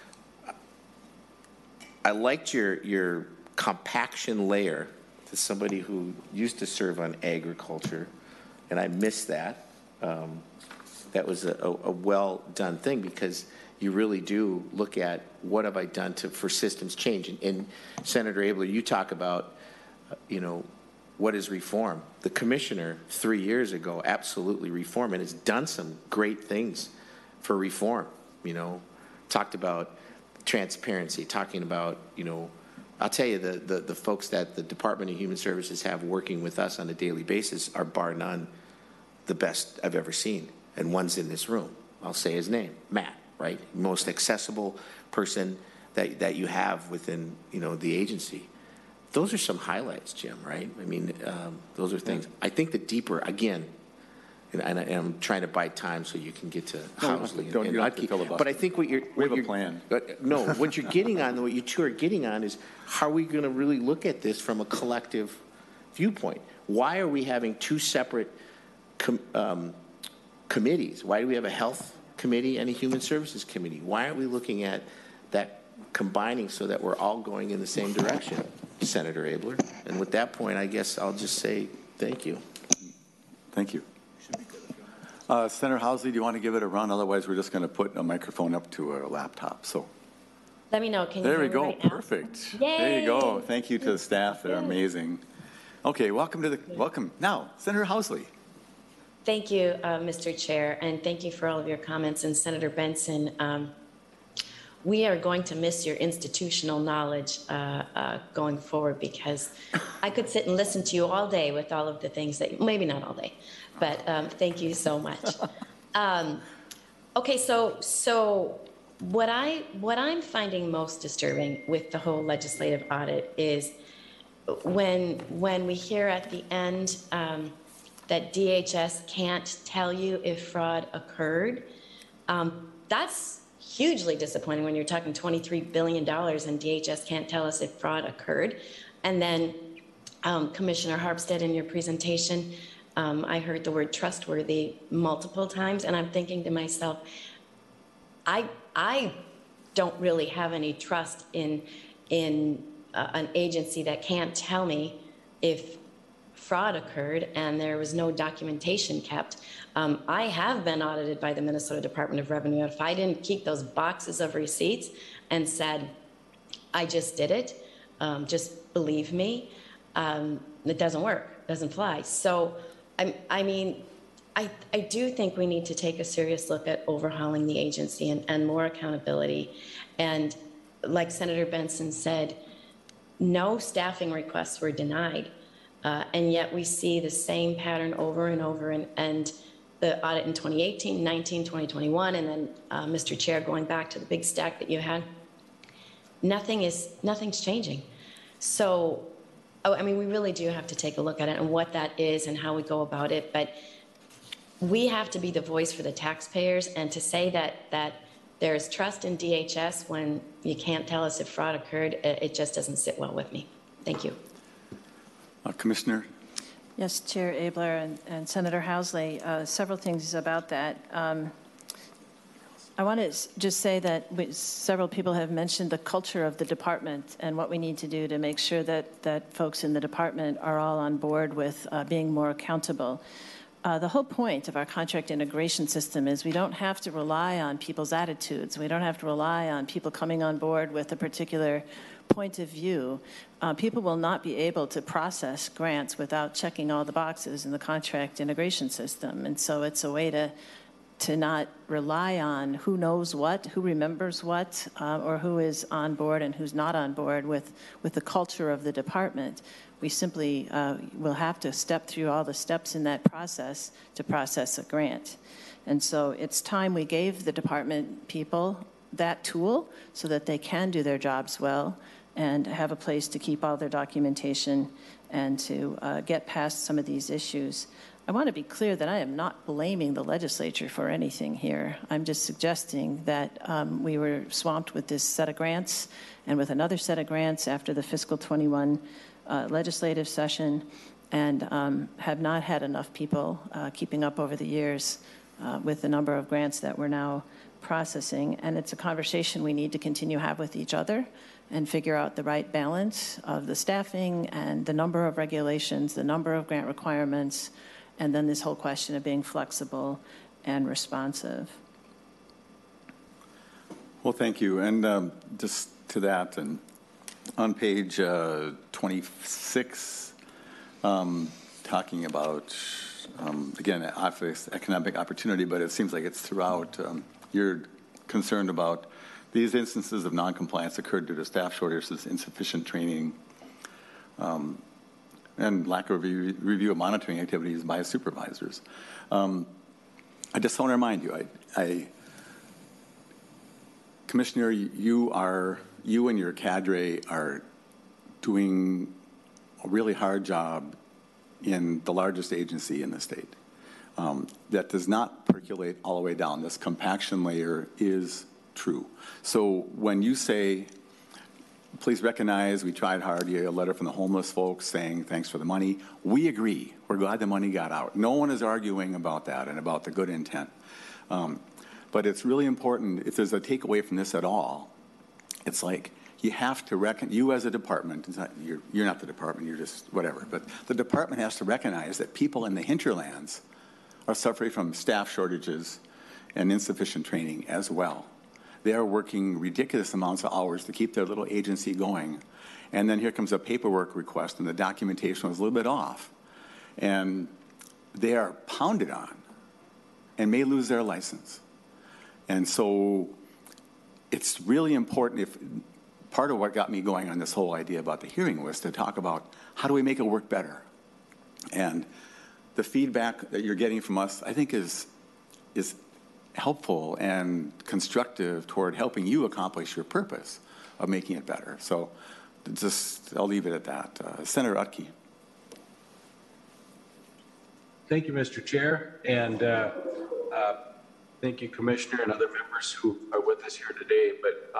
I liked your compaction layer to somebody who used to serve on agriculture, and I missed that. That was a well-done thing, because you really do look at what have I done for systems change. And Senator Abler, you talk about, what is reform? The commissioner 3 years ago absolutely reformed and has done some great things for reform. Talked about transparency, talking about, I'll tell you, the folks that the Department of Human Services have working with us on a daily basis are bar none the best I've ever seen. And one's in this room. I'll say his name, Matt, right? Most accessible person that you have within, the agency. Those are some highlights, Jim, right? I mean, those are things. I think the deeper, again, and I'm trying to buy time so you can get to Housley. You don't have to filibuster. But I think we have a plan. No, what you're getting on, what you two are getting on is, how are we going to really look at this from a collective viewpoint? Why are we having two separate committees? Why do we have a health committee and a human services committee? Why aren't we looking at that combining so that we're all going in the same direction, Senator Abler? And with that point, I guess I'll just say thank you. Thank you. Senator Housley, do you want to give it a run? Otherwise, we're just going to put a microphone up to a laptop. So let me know. Can you there hear we me go. right now? Perfect. Yay. There you go. Thank you to the staff. They're amazing. Okay, welcome. Now, Senator Housley. Thank you, Mr. Chair, and thank you for all of your comments. And Senator Benson, we are going to miss your institutional knowledge going forward, because I could sit and listen to you all day with all of the things that, maybe not all day, but thank you so much. Okay, so what I'm finding most disturbing with the whole legislative audit is when we hear at the end that DHS can't tell you if fraud occurred. That's hugely disappointing when you're talking $23 billion and DHS can't tell us if fraud occurred. And then Commissioner Harpstead, in your presentation, I heard the word trustworthy multiple times, and I'm thinking to myself, I don't really have any trust in an agency that can't tell me if fraud occurred and there was no documentation kept. I have been audited by the Minnesota Department of Revenue. If I didn't keep those boxes of receipts and said, I just did it, just believe me, it doesn't work, it doesn't fly. So, I do think we need to take a serious look at overhauling the agency and more accountability. And like Senator Benson said, no staffing requests were denied. And yet we see the same pattern over and over, and the audit in 2018, 19, 2021, and then, Mr. Chair, going back to the big stack that you had, nothing's changing. So, we really do have to take a look at it and what that is and how we go about it, but we have to be the voice for the taxpayers, and to say that there's trust in DHS when you can't tell us if fraud occurred, it just doesn't sit well with me. Thank you. Commissioner? Yes, Chair Abler and Senator Housley, several things about that. I want to just say that several people have mentioned the culture of the department and what we need to do to make sure that folks in the department are all on board with being more accountable. The whole point of our contract integration system is we don't have to rely on people's attitudes. We don't have to rely on people coming on board with a particular point of view. People will not be able to process grants without checking all the boxes in the contract integration system. And so it's a way to not rely on who knows what, who remembers what, or who is on board and who's not on board with the culture of the department. We simply will have to step through all the steps in that process to process a grant. And so it's time we gave the department people that tool so that they can do their jobs well and have a place to keep all their documentation and to get past some of these issues. I want to be clear that I am not blaming the legislature for anything here. I'm just suggesting that we were swamped with this set of grants and with another set of grants after the fiscal 21 legislative session, and have not had enough people keeping up over the years with the number of grants that we're now processing. And it's a conversation we need to continue to have with each other and figure out the right balance of the staffing and the number of regulations, the number of grant requirements, and then this whole question of being flexible and responsive. Well, thank you. And just to that, and on page 26, talking about, again, office economic opportunity, but it seems like it's throughout. You're concerned about these instances of noncompliance occurred due to staff shortages, insufficient training, and lack of review of monitoring activities by supervisors. I just want to remind you, Commissioner, you and your cadre are doing a really hard job in the largest agency in the state. That does not percolate all the way down. This compaction layer is true. So when you say, please recognize we tried hard, you get a letter from the homeless folks saying thanks for the money, we agree. We're glad the money got out. No one is arguing about that and about the good intent. But it's really important, if there's a takeaway from this at all, it's like you have to you as a department, you're not the department, you're just whatever, but the department has to recognize that people in the hinterlands are suffering from staff shortages and insufficient training as well. They are working ridiculous amounts of hours to keep their little agency going. And then here comes a paperwork request and the documentation was a little bit off. And they are pounded on and may lose their license. And so it's really important. Part of what got me going on this whole idea about the hearing was to talk about how do we make it work better. And the feedback that you're getting from us, I think, is helpful and constructive toward helping you accomplish your purpose of making it better. So I'll leave it at that. Senator Utke. Thank you, Mr. Chair, and thank you, Commissioner, and other members who are with us here today. But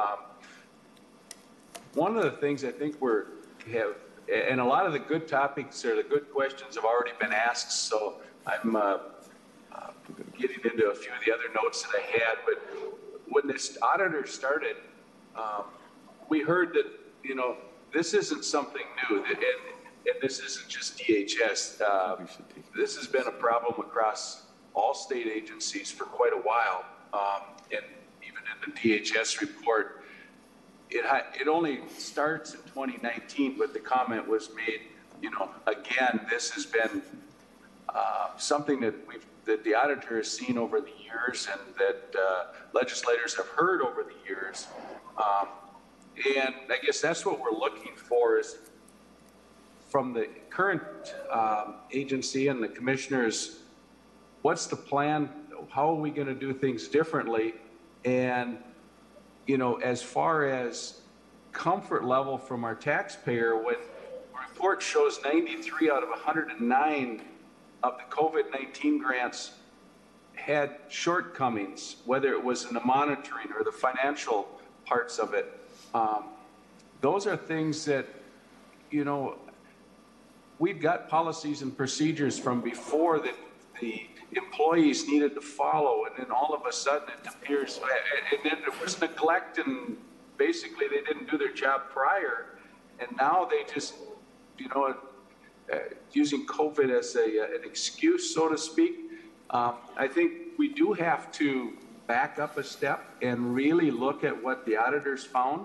one of the things I think and a lot of the good topics or the good questions have already been asked, so I'm getting into a few of the other notes that I had. But when this auditor started, we heard that, this isn't something new, and this isn't just DHS. This has been a problem across all state agencies for quite a while, and even in the DHS report, it only starts in 2019, but the comment was made, again, this has been something that the auditor has seen over the years and that legislators have heard over the years. And I guess that's what we're looking for is from the current agency and the commissioners, what's the plan? How are we going to do things differently? And, as far as comfort level from our taxpayer, when the report shows 93 out of 109 of the COVID-19 grants had shortcomings, whether it was in the monitoring or the financial parts of it. Those are things that, we've got policies and procedures from before that the employees needed to follow, and then all of a sudden it appears, and then it was neglect, and basically they didn't do their job prior, and now they just, using COVID as an excuse, so to speak. I think we do have to back up a step and really look at what the auditors found.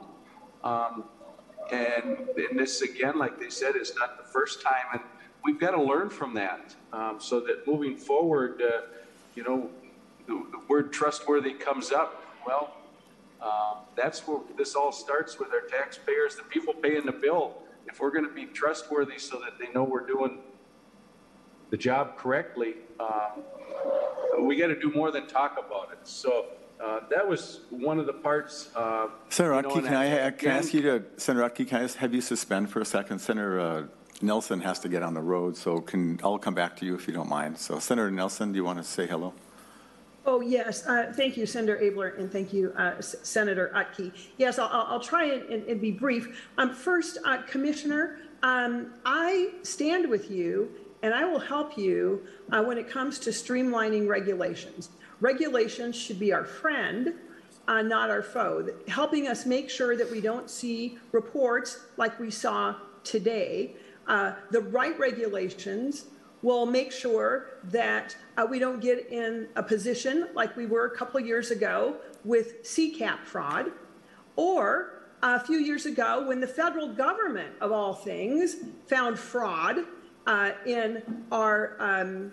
And this, again, like they said, is not the first time, and we've got to learn from that so that moving forward, the word trustworthy comes up. Well, that's where this all starts with our taxpayers, the people paying the bill. If we're going to be trustworthy so that they know we're doing the job correctly, we got to do more than talk about it. So that was one of the parts. Senator Utke, can I ask you to, Senator Utke, can I just have you suspend for a second? Senator Nelson has to get on the road, so I'll come back to you if you don't mind. So Senator Nelson, do you want to say hello? Oh, yes. Thank you, Senator Abler, and thank you, Senator Utke. Yes, I'll try and be brief. First, Commissioner, I stand with you, and I will help you when it comes to streamlining regulations. Regulations should be our friend, not our foe, helping us make sure that we don't see reports like we saw today. The right regulations will make sure that we don't get in a position like we were a couple of years ago with CCAP fraud, or a few years ago when the federal government, of all things, found fraud in our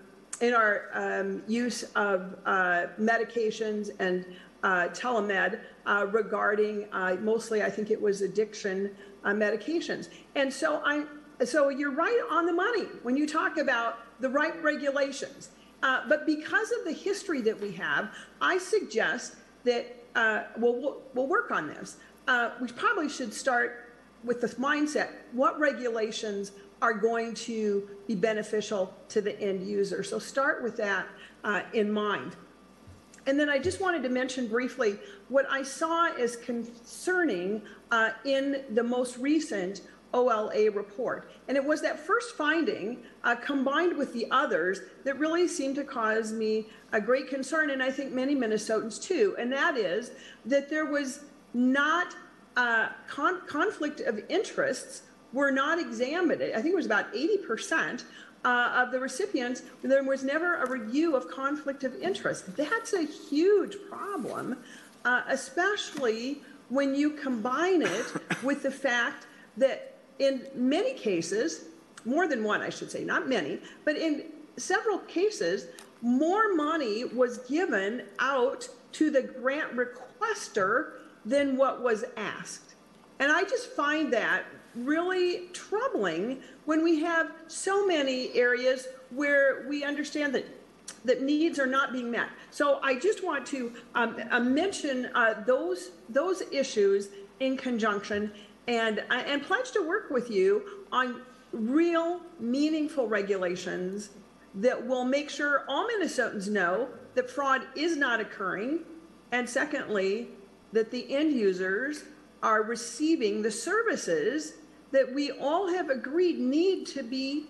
use of medications and telemed regarding mostly, I think it was addiction medications. And so you're right on the money when you talk about the right regulations. But because of the history that we have, I suggest that we'll work on this. We probably should start with this mindset: what regulations are going to be beneficial to the end user? So start with that in mind. And then I just wanted to mention briefly what I saw as concerning in the most recent OLA report. And it was that first finding combined with the others that really seemed to cause me a great concern, and I think many Minnesotans too, and that is that there was not conflict of interests were not examined. I think it was about 80% of the recipients, there was never a review of conflict of interest. That's a huge problem, especially when you combine it with the fact that in many cases, more than one, I should say, not many, but in several cases, more money was given out to the grant requester than what was asked. And I just find that really troubling when we have so many areas where we understand that needs are not being met. So I just want to mention those issues in conjunction and pledge to work with you on real, meaningful regulations that will make sure all Minnesotans know that fraud is not occurring, and secondly, that the end users are receiving the services that we all have agreed need to be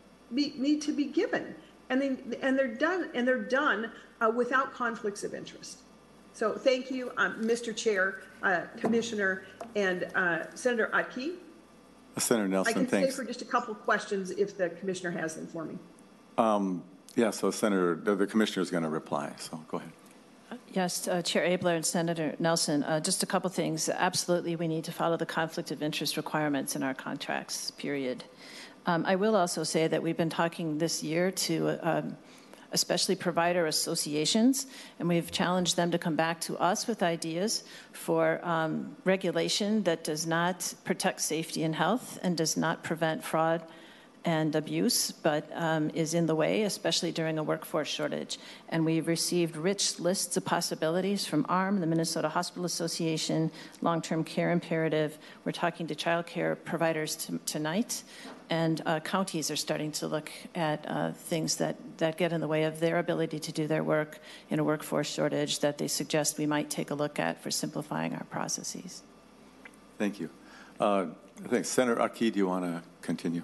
given, and they're done without conflicts of interest. So thank you, Mr. Chair, Commissioner, and Senator Utke. Senator Nelson, I can thanks. stay for just a couple questions if the Commissioner has them for me. Yeah, so Senator, the Commissioner is going to reply, so go ahead. Yes, Chair Abler and Senator Nelson, just a couple things. Absolutely, we need to follow the conflict of interest requirements in our contracts, period. I will also say that we've been talking this year to especially provider associations, and we've challenged them to come back to us with ideas for regulation that does not protect safety and health and does not prevent fraud and abuse, but is in the way, especially during a workforce shortage. And we've received rich lists of possibilities from ARM, the Minnesota Hospital Association, Long-Term Care Imperative. We're talking to child care providers tonight, and counties are starting to look at things that get in the way of their ability to do their work in a workforce shortage that they suggest we might take a look at for simplifying our processes. Thank you. Thanks. Senator Utke, do you want to continue?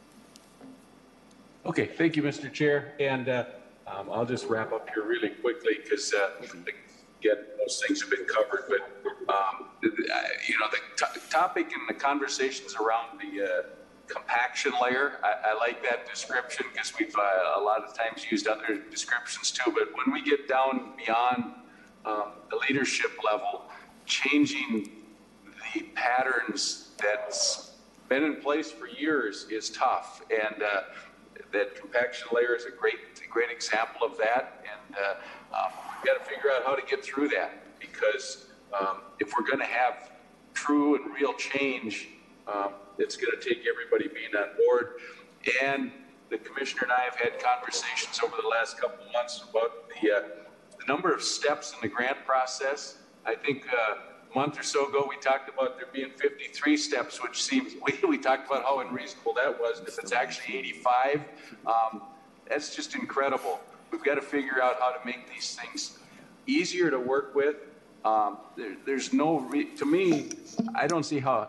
Okay, thank you, Mr. Chair. And I'll just wrap up here really quickly because, again, most things have been covered. But, you know, the topic and the conversations around the compaction layer, I like that description because we've a lot of times used other descriptions too. But when we get down beyond the leadership level, changing the patterns that's been in place for years is tough. And that compaction layer is a great example of that, and we've got to figure out how to get through that, because if we're going to have true and real change, it's going to take everybody being on board. And the Commissioner and I have had conversations over the last couple of months about the number of steps in the grant process. I think month or so ago, we talked about there being 53 steps, which seems, we talked about how unreasonable that was. And if it's actually 85, that's just incredible. We've got to figure out how to make these things easier to work with. There's no, to me, I don't see how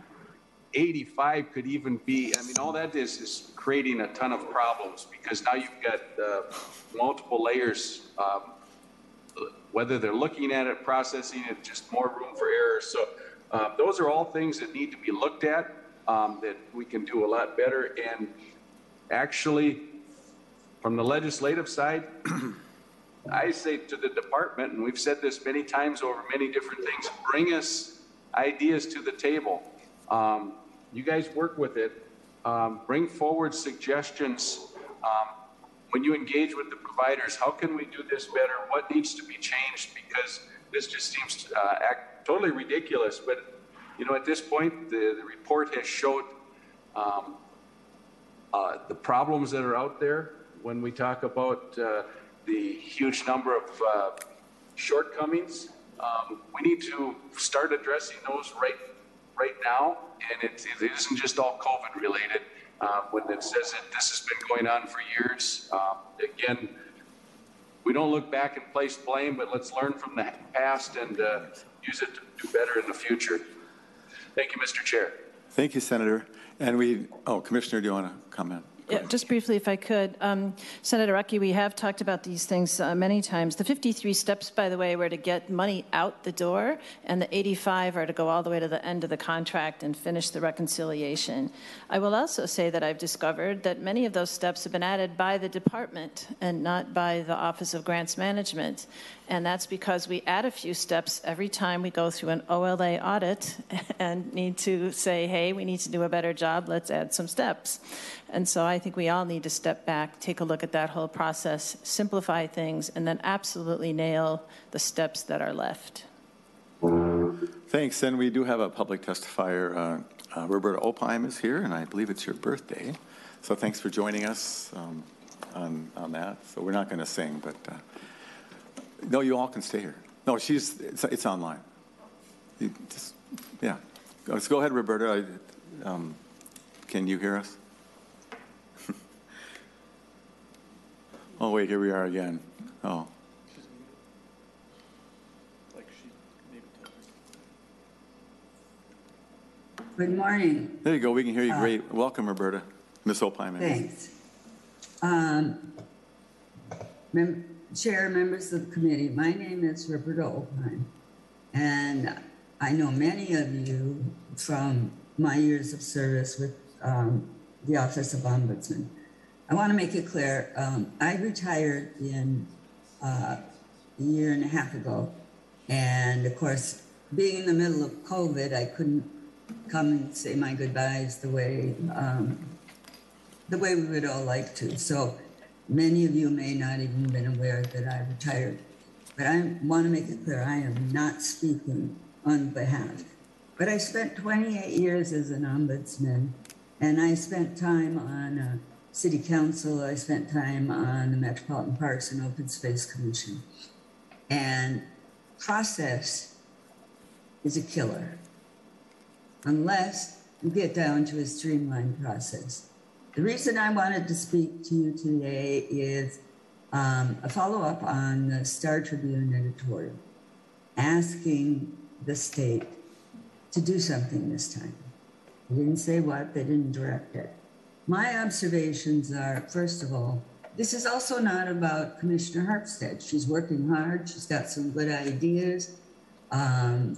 85 could even be. I mean, all that is creating a ton of problems, because now you've got multiple layers, whether they're looking at it, processing it, just more room for error. So those are all things that need to be looked at, that we can do a lot better. And actually, from the legislative side, I say to the department, and we've said this many times over many different things, bring us ideas to the table. You guys work with it. Bring forward suggestions. When you engage with the providers, how can we do this better? What needs to be changed? Because this just seems totally ridiculous. But, you know, at this point, the report has showed the problems that are out there when we talk about the huge number of shortcomings. We need to start addressing those right now, and it isn't just all COVID related. When it says that this has been going on for years, again, we don't look back and place blame, but let's learn from the past and use it to do better in the future. Thank you, Mr. Chair. Thank you, Senator. And Commissioner, do you want to comment? Yeah, just briefly, if I could. Senator Uckey, we have talked about these things many times. The 53 steps, by the way, were to get money out the door, and the 85 are to go all the way to the end of the contract and finish the reconciliation. I will also say that I've discovered that many of those steps have been added by the department and not by the Office of Grants Management. And that's because we add a few steps every time we go through an OLA audit and need to say, hey, we need to do a better job, let's add some steps. And so I think we all need to step back, take a look at that whole process, simplify things, and then absolutely nail the steps that are left. Thanks. And we do have a public testifier. Roberta Opheim is here, and I believe it's your birthday. So thanks for joining us on that. So we're not going to sing, but no, you all can stay here. No, it's online. Yeah. Let's go ahead, Roberta. Can you hear us? Oh, wait, here we are again. Oh. Good morning. There you go. We can hear you great. Welcome, Roberta. Ms. Opheim. Thanks. Chair, members of the committee, my name is Roberta Opheim, and I know many of you from my years of service with the Office of Ombudsman. I want to make it clear, I retired a year and a half ago, and of course, being in the middle of COVID, I couldn't come and say my goodbyes the way we would all like to. So many of you may not even been aware that I retired, but I want to make it clear, I am not speaking on behalf. But I spent 28 years as an ombudsman, and I spent time on City Council, I spent time on the Metropolitan Parks and Open Space Commission. And process is a killer, unless you get down to a streamlined process. The reason I wanted to speak to you today is a follow-up on the Star Tribune editorial, asking the state to do something this time. They didn't say what, they didn't direct it. My observations are, first of all, this is also not about Commissioner Harpstead. She's working hard, she's got some good ideas, but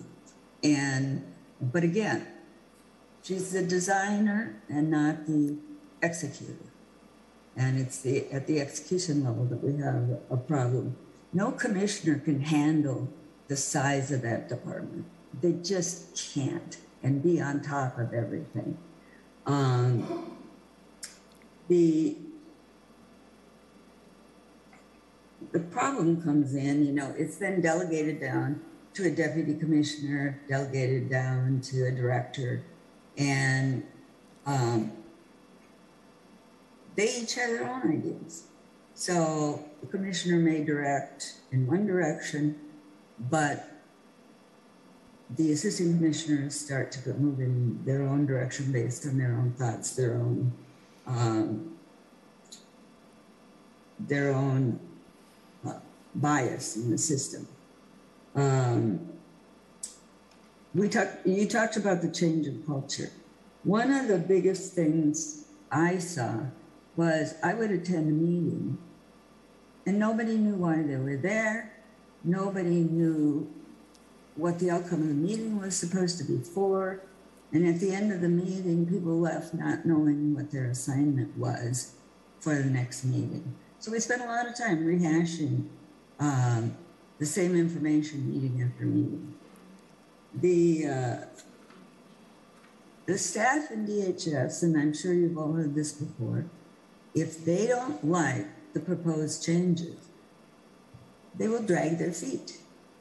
again, she's the designer and not the executor. And it's at the execution level that we have a problem. No commissioner can handle the size of that department. They just can't, and be on top of everything. The problem comes in, it's then delegated down to a deputy commissioner, delegated down to a director, and they each have their own ideas. So the commissioner may direct in one direction, but the assistant commissioners start to move in their own direction based on their own thoughts, their own bias in the system. You talked about the change of culture. One of the biggest things I saw was I would attend a meeting and nobody knew why they were there. Nobody knew what the outcome of the meeting was supposed to be for. And at the end of the meeting, people left not knowing what their assignment was for the next meeting. So we spent a lot of time rehashing the same information meeting after meeting. The staff in DHS, and I'm sure you've all heard this before, if they don't like the proposed changes, they will drag their feet,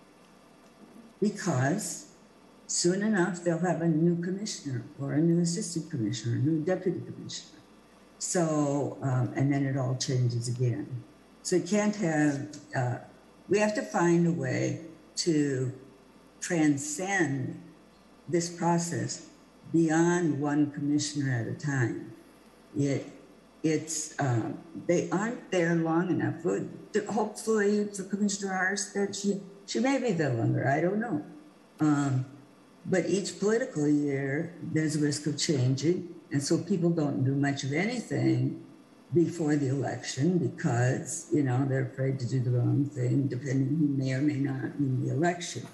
because soon enough they'll have a new commissioner or a new assistant commissioner, a new deputy commissioner. So, and then it all changes again. So you can't have, we have to find a way to transcend this process beyond one commissioner at a time. They aren't there long enough. Hopefully for Commissioner Arstead, she may be there longer, I don't know. But each political year, there's a risk of changing. And so people don't do much of anything before the election because, they're afraid to do the wrong thing, depending who may or may not win the election.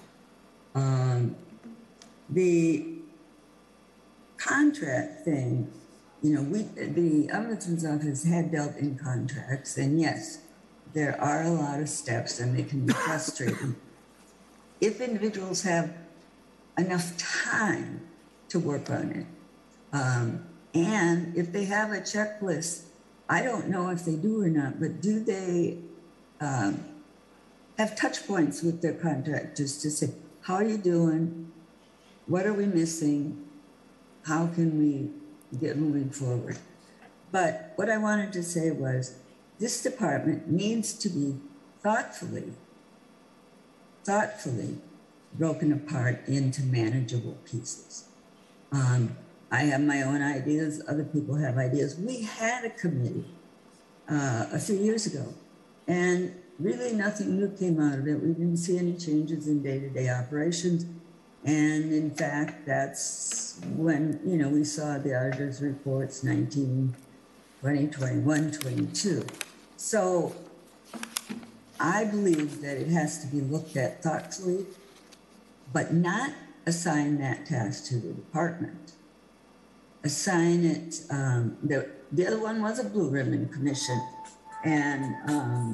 The contract thing, the Ombudsman's office had dealt in contracts, and yes, there are a lot of steps and they can be frustrating. If individuals have enough time to work on it, and if they have a checklist, I don't know if they do or not, but do they have touch points with their contractors to say, how are you doing? What are we missing? How can we get moving forward? But what I wanted to say was this department needs to be thoughtfully broken apart into manageable pieces. I have my own ideas, other people have ideas. We had a committee a few years ago, and really nothing new came out of it. We didn't see any changes in day-to-day operations. And in fact, that's when, we saw the auditor's reports 19, 20, 21, 22. So I believe that it has to be looked at thoughtfully, but not assign that task to the department. Assign it, the other one was a Blue Ribbon Commission, and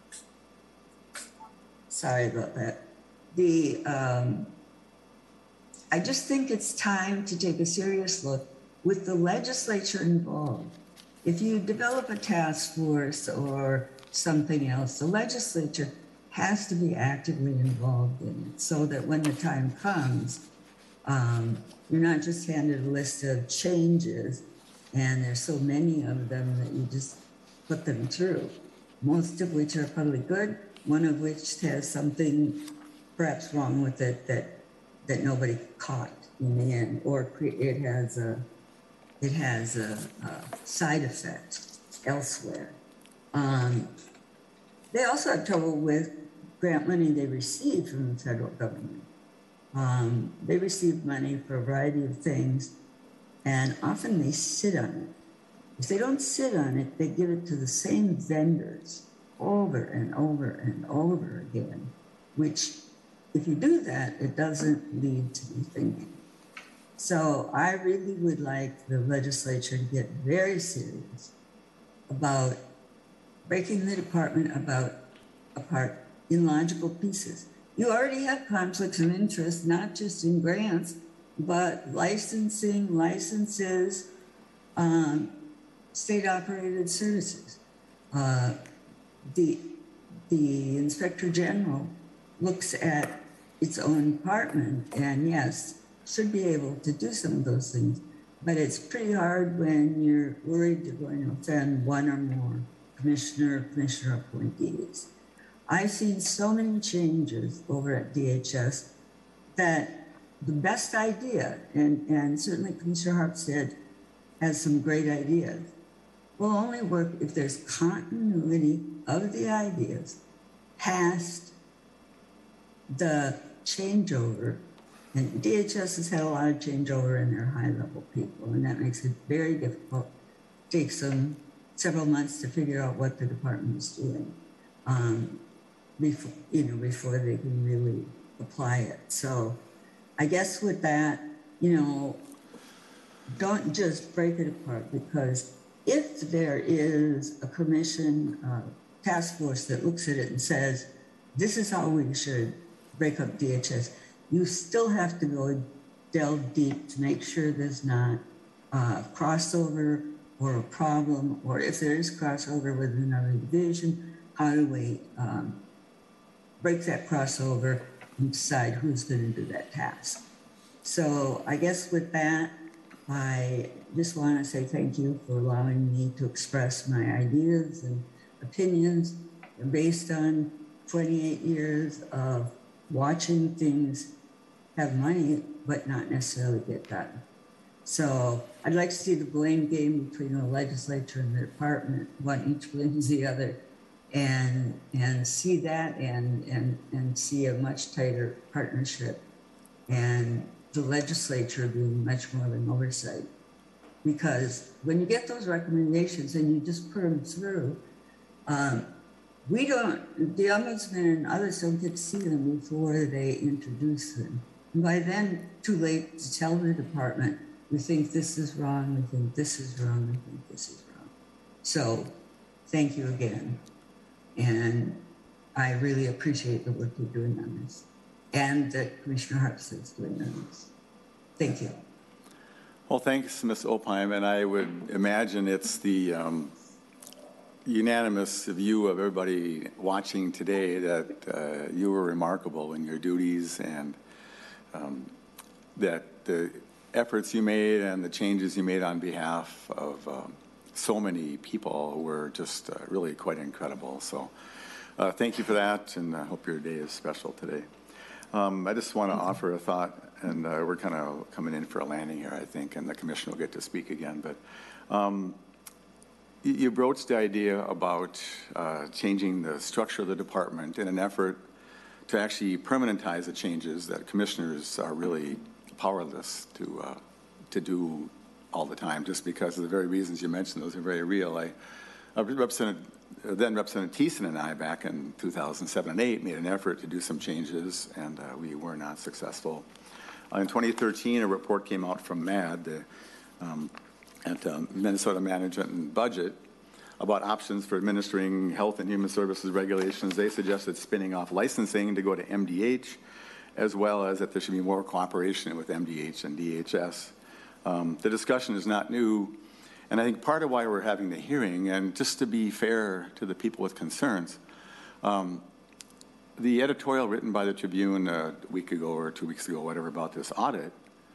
sorry about that. I just think it's time to take a serious look with the legislature involved. If you develop a task force or something else, the legislature has to be actively involved in it so that when the time comes, you're not just handed a list of changes and there's so many of them that you just put them through, most of which are probably good, one of which has something perhaps wrong with it that nobody caught in the end, or it has a side effect elsewhere. They also have trouble with grant money they receive from the federal government. They receive money for a variety of things, and often they sit on it. If they don't sit on it, they give it to the same vendors over and over and over again, which, if you do that, it doesn't lead to the thinking. So I really would like the legislature to get very serious about breaking the department apart in logical pieces. You already have conflicts of interest, not just in grants, but licensing, licenses, state-operated services. The Inspector General looks at its own department and yes, should be able to do some of those things, but it's pretty hard when you're worried you're going to offend one or more commissioner appointees. I've seen so many changes over at DHS that the best idea, and certainly Commissioner Harpstead has some great ideas, will only work if there's continuity of the ideas past the changeover. And DHS has had a lot of changeover in their high-level people, and that makes it very difficult. It takes them several months to figure out what the department is doing before they can really apply it. So I guess with that, don't just break it apart, because if there is a commission task force that looks at it and says, this is how we should break up DHS, you still have to go delve deep to make sure there's not crossover or a problem, or if there is crossover with another division, how do we break that crossover and decide who's going to do that task. So I guess with that, I just want to say thank you for allowing me to express my ideas and opinions based on 28 years of watching things have money but not necessarily get done. So I'd like to see the blame game between the legislature and the department, one each blames the other, and see that and see a much tighter partnership, and the legislature doing much more of an oversight. Because when you get those recommendations and you just put them through, the ombudsman and others don't get to see them before they introduce them. And by then, too late to tell the department, we think this is wrong, we think this is wrong, we think this is wrong. So thank you again. And I really appreciate the work you're doing on this, and that Commissioner Harpstead is doing on this. Thank you. Well, thanks, Ms. Opheim, and I would imagine it's the unanimous view of everybody watching today that you were remarkable in your duties, and that the efforts you made and the changes you made on behalf of so many people were just really quite incredible. So thank you for that, and I hope your day is special today. I just want to offer a thought, and we're kind of coming in for a landing here, I think, and the commissioner will get to speak again. But you broached the idea about changing the structure of the department in an effort to actually permanentize the changes that commissioners are really powerless to do all the time, just because of the very reasons you mentioned. Those are very real. Then Representative Thiessen and I, back in 2007 and 8, made an effort to do some changes, and we were not successful. In 2013, a report came out from MAD, at Minnesota Management and Budget, about options for administering health and human services regulations. They suggested spinning off licensing to go to MDH, as well as that there should be more cooperation with MDH and DHS. The discussion is not new, and I think part of why we're having the hearing, and just to be fair to the people with concerns, the editorial written by the Tribune a week ago or 2 weeks ago, whatever, about this audit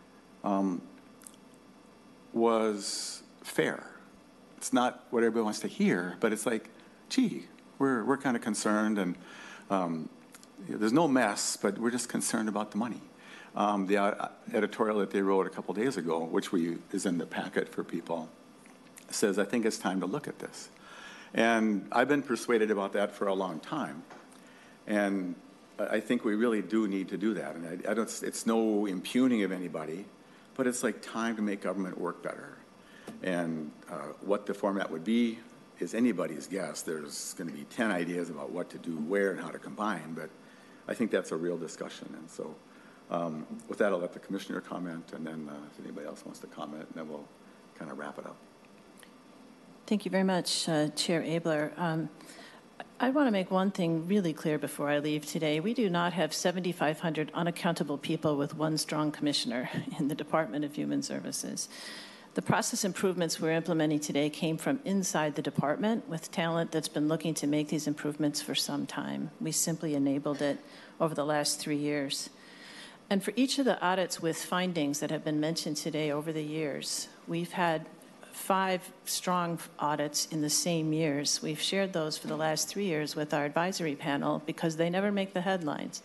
was fair. It's not what everybody wants to hear, but it's like, gee, we're kind of concerned, and there's no mess, but we're just concerned about the money. The editorial that they wrote a couple days ago, which is in the packet for people, says, I think it's time to look at this. And I've been persuaded about that for a long time. And I think we really do need to do that. And it's no impugning of anybody, but it's like time to make government work better. And what the format would be is anybody's guess. There's going to be 10 ideas about what to do, where, and how to combine, but I think that's a real discussion. And so with that, I'll let the commissioner comment, and then if anybody else wants to comment, and then we'll kind of wrap it up. Thank you very much, Chair Abler. I want to make one thing really clear before I leave today. We do not have 7,500 unaccountable people with one strong commissioner in the Department of Human Services. The process improvements we're implementing today came from inside the department with talent that's been looking to make these improvements for some time. We simply enabled it over the last 3 years. And for each of the audits with findings that have been mentioned today over the years, we've had 5 strong audits in the same years. We've shared those for the last 3 years with our advisory panel because they never make the headlines.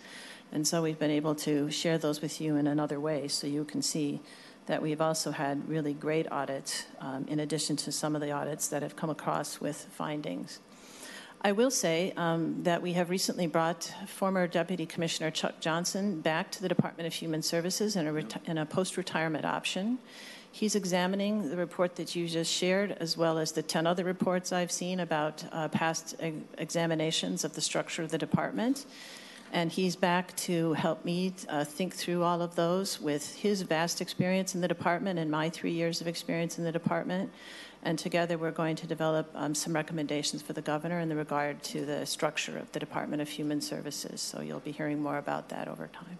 And so we've been able to share those with you in another way so you can see that we've also had really great audits in addition to some of the audits that have come across with findings. I will say that we have recently brought former Deputy Commissioner Chuck Johnson back to the Department of Human Services in a post-retirement option. He's examining the report that you just shared, as well as the 10 other reports I've seen about past examinations of the structure of the department. And he's back to help me think through all of those with his vast experience in the department and my 3 years of experience in the department. And together we're going to develop some recommendations for the governor in regard to the structure of the Department of Human Services. So you'll be hearing more about that over time.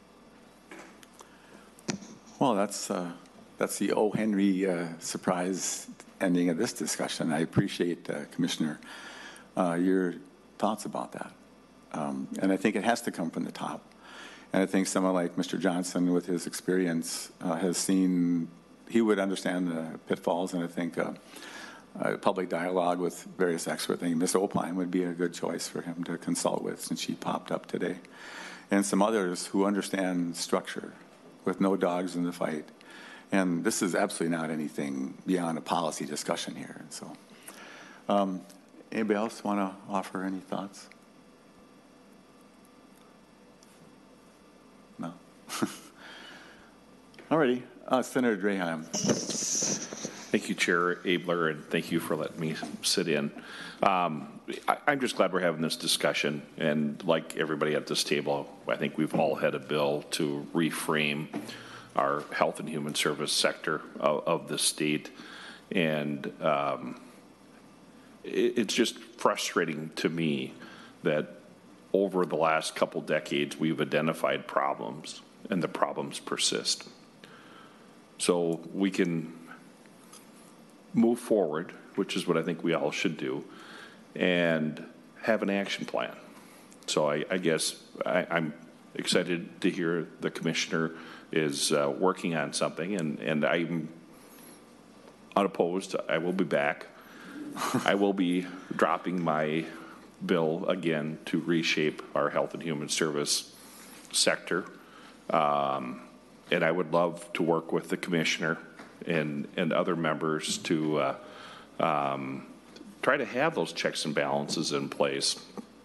Well, that's the O. Henry surprise ending of this discussion. I appreciate, Commissioner, your thoughts about that. And I think it has to come from the top. And I think someone like Mr. Johnson, with his experience, has seen, he would understand the pitfalls, and I think public dialogue with various experts. I think Ms. Opine would be a good choice for him to consult with, since she popped up today. And some others who understand structure with no dogs in the fight. And this is absolutely not anything beyond a policy discussion here. So, anybody else want to offer any thoughts? No. All righty. Senator Draheim. Thank you, Chair Abler, and thank you for letting me sit in. I'm just glad we're having this discussion. And like everybody at this table, I think we've all had a bill to reframe our health and human service sector of the state. And it's just frustrating to me that over the last couple decades, we've identified problems, and the problems persist. So we can move forward, which is what I think we all should do, and have an action plan. So I guess I'm excited to hear the commissioner is working on something, and I'm unopposed. I will be back. I will be dropping my bill again to reshape our health and human service sector. And I would love to work with the commissioner and other members to try to have those checks and balances in place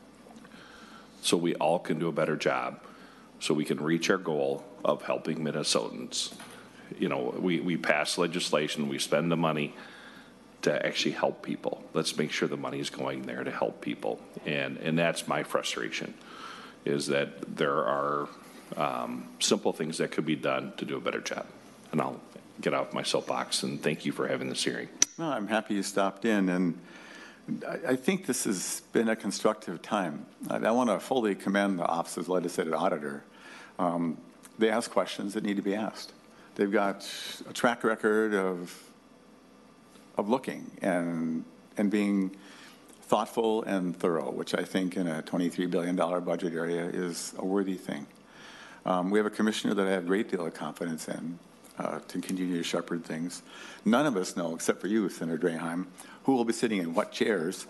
so we all can do a better job, so we can reach our goal of helping Minnesotans. You know, we pass legislation, we spend the money to actually help people. Let's make sure the money is going there to help people. And that's my frustration, is that there are simple things that could be done to do a better job. And I'll get off my soapbox, and thank you for having this hearing. Well, I'm happy you stopped in, and I think this has been a constructive time. I want to fully commend the Office of the Legislative Auditor. They ask questions that need to be asked. They've got a track record of looking and being thoughtful and thorough, which I think in a $23 billion budget area is a worthy thing. We have a commissioner that I have a great deal of confidence in to continue to shepherd things. None of us know, except for you, Senator Draheim, who will be sitting in what chairs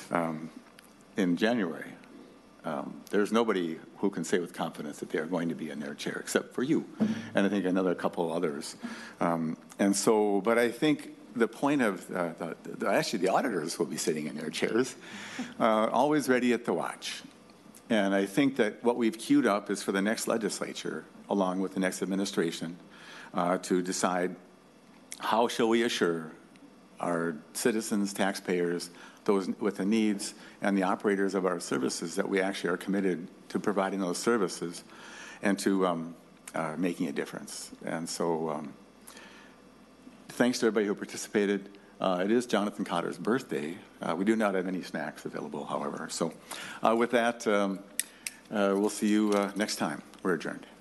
in January. There's nobody who can say with confidence that they are going to be in their chair, except for you, and I think another couple others. And so, but I think the point of, actually the auditors will be sitting in their chairs, always ready at the watch. And I think that what we've queued up is for the next legislature, along with the next administration, to decide how shall we assure our citizens, taxpayers, those with the needs, and the operators of our services that we actually are committed to providing those services and to making a difference. And so thanks to everybody who participated. It is Jonathan Cotter's birthday. We do not have any snacks available, however. So with that, we'll see you next time. We're adjourned.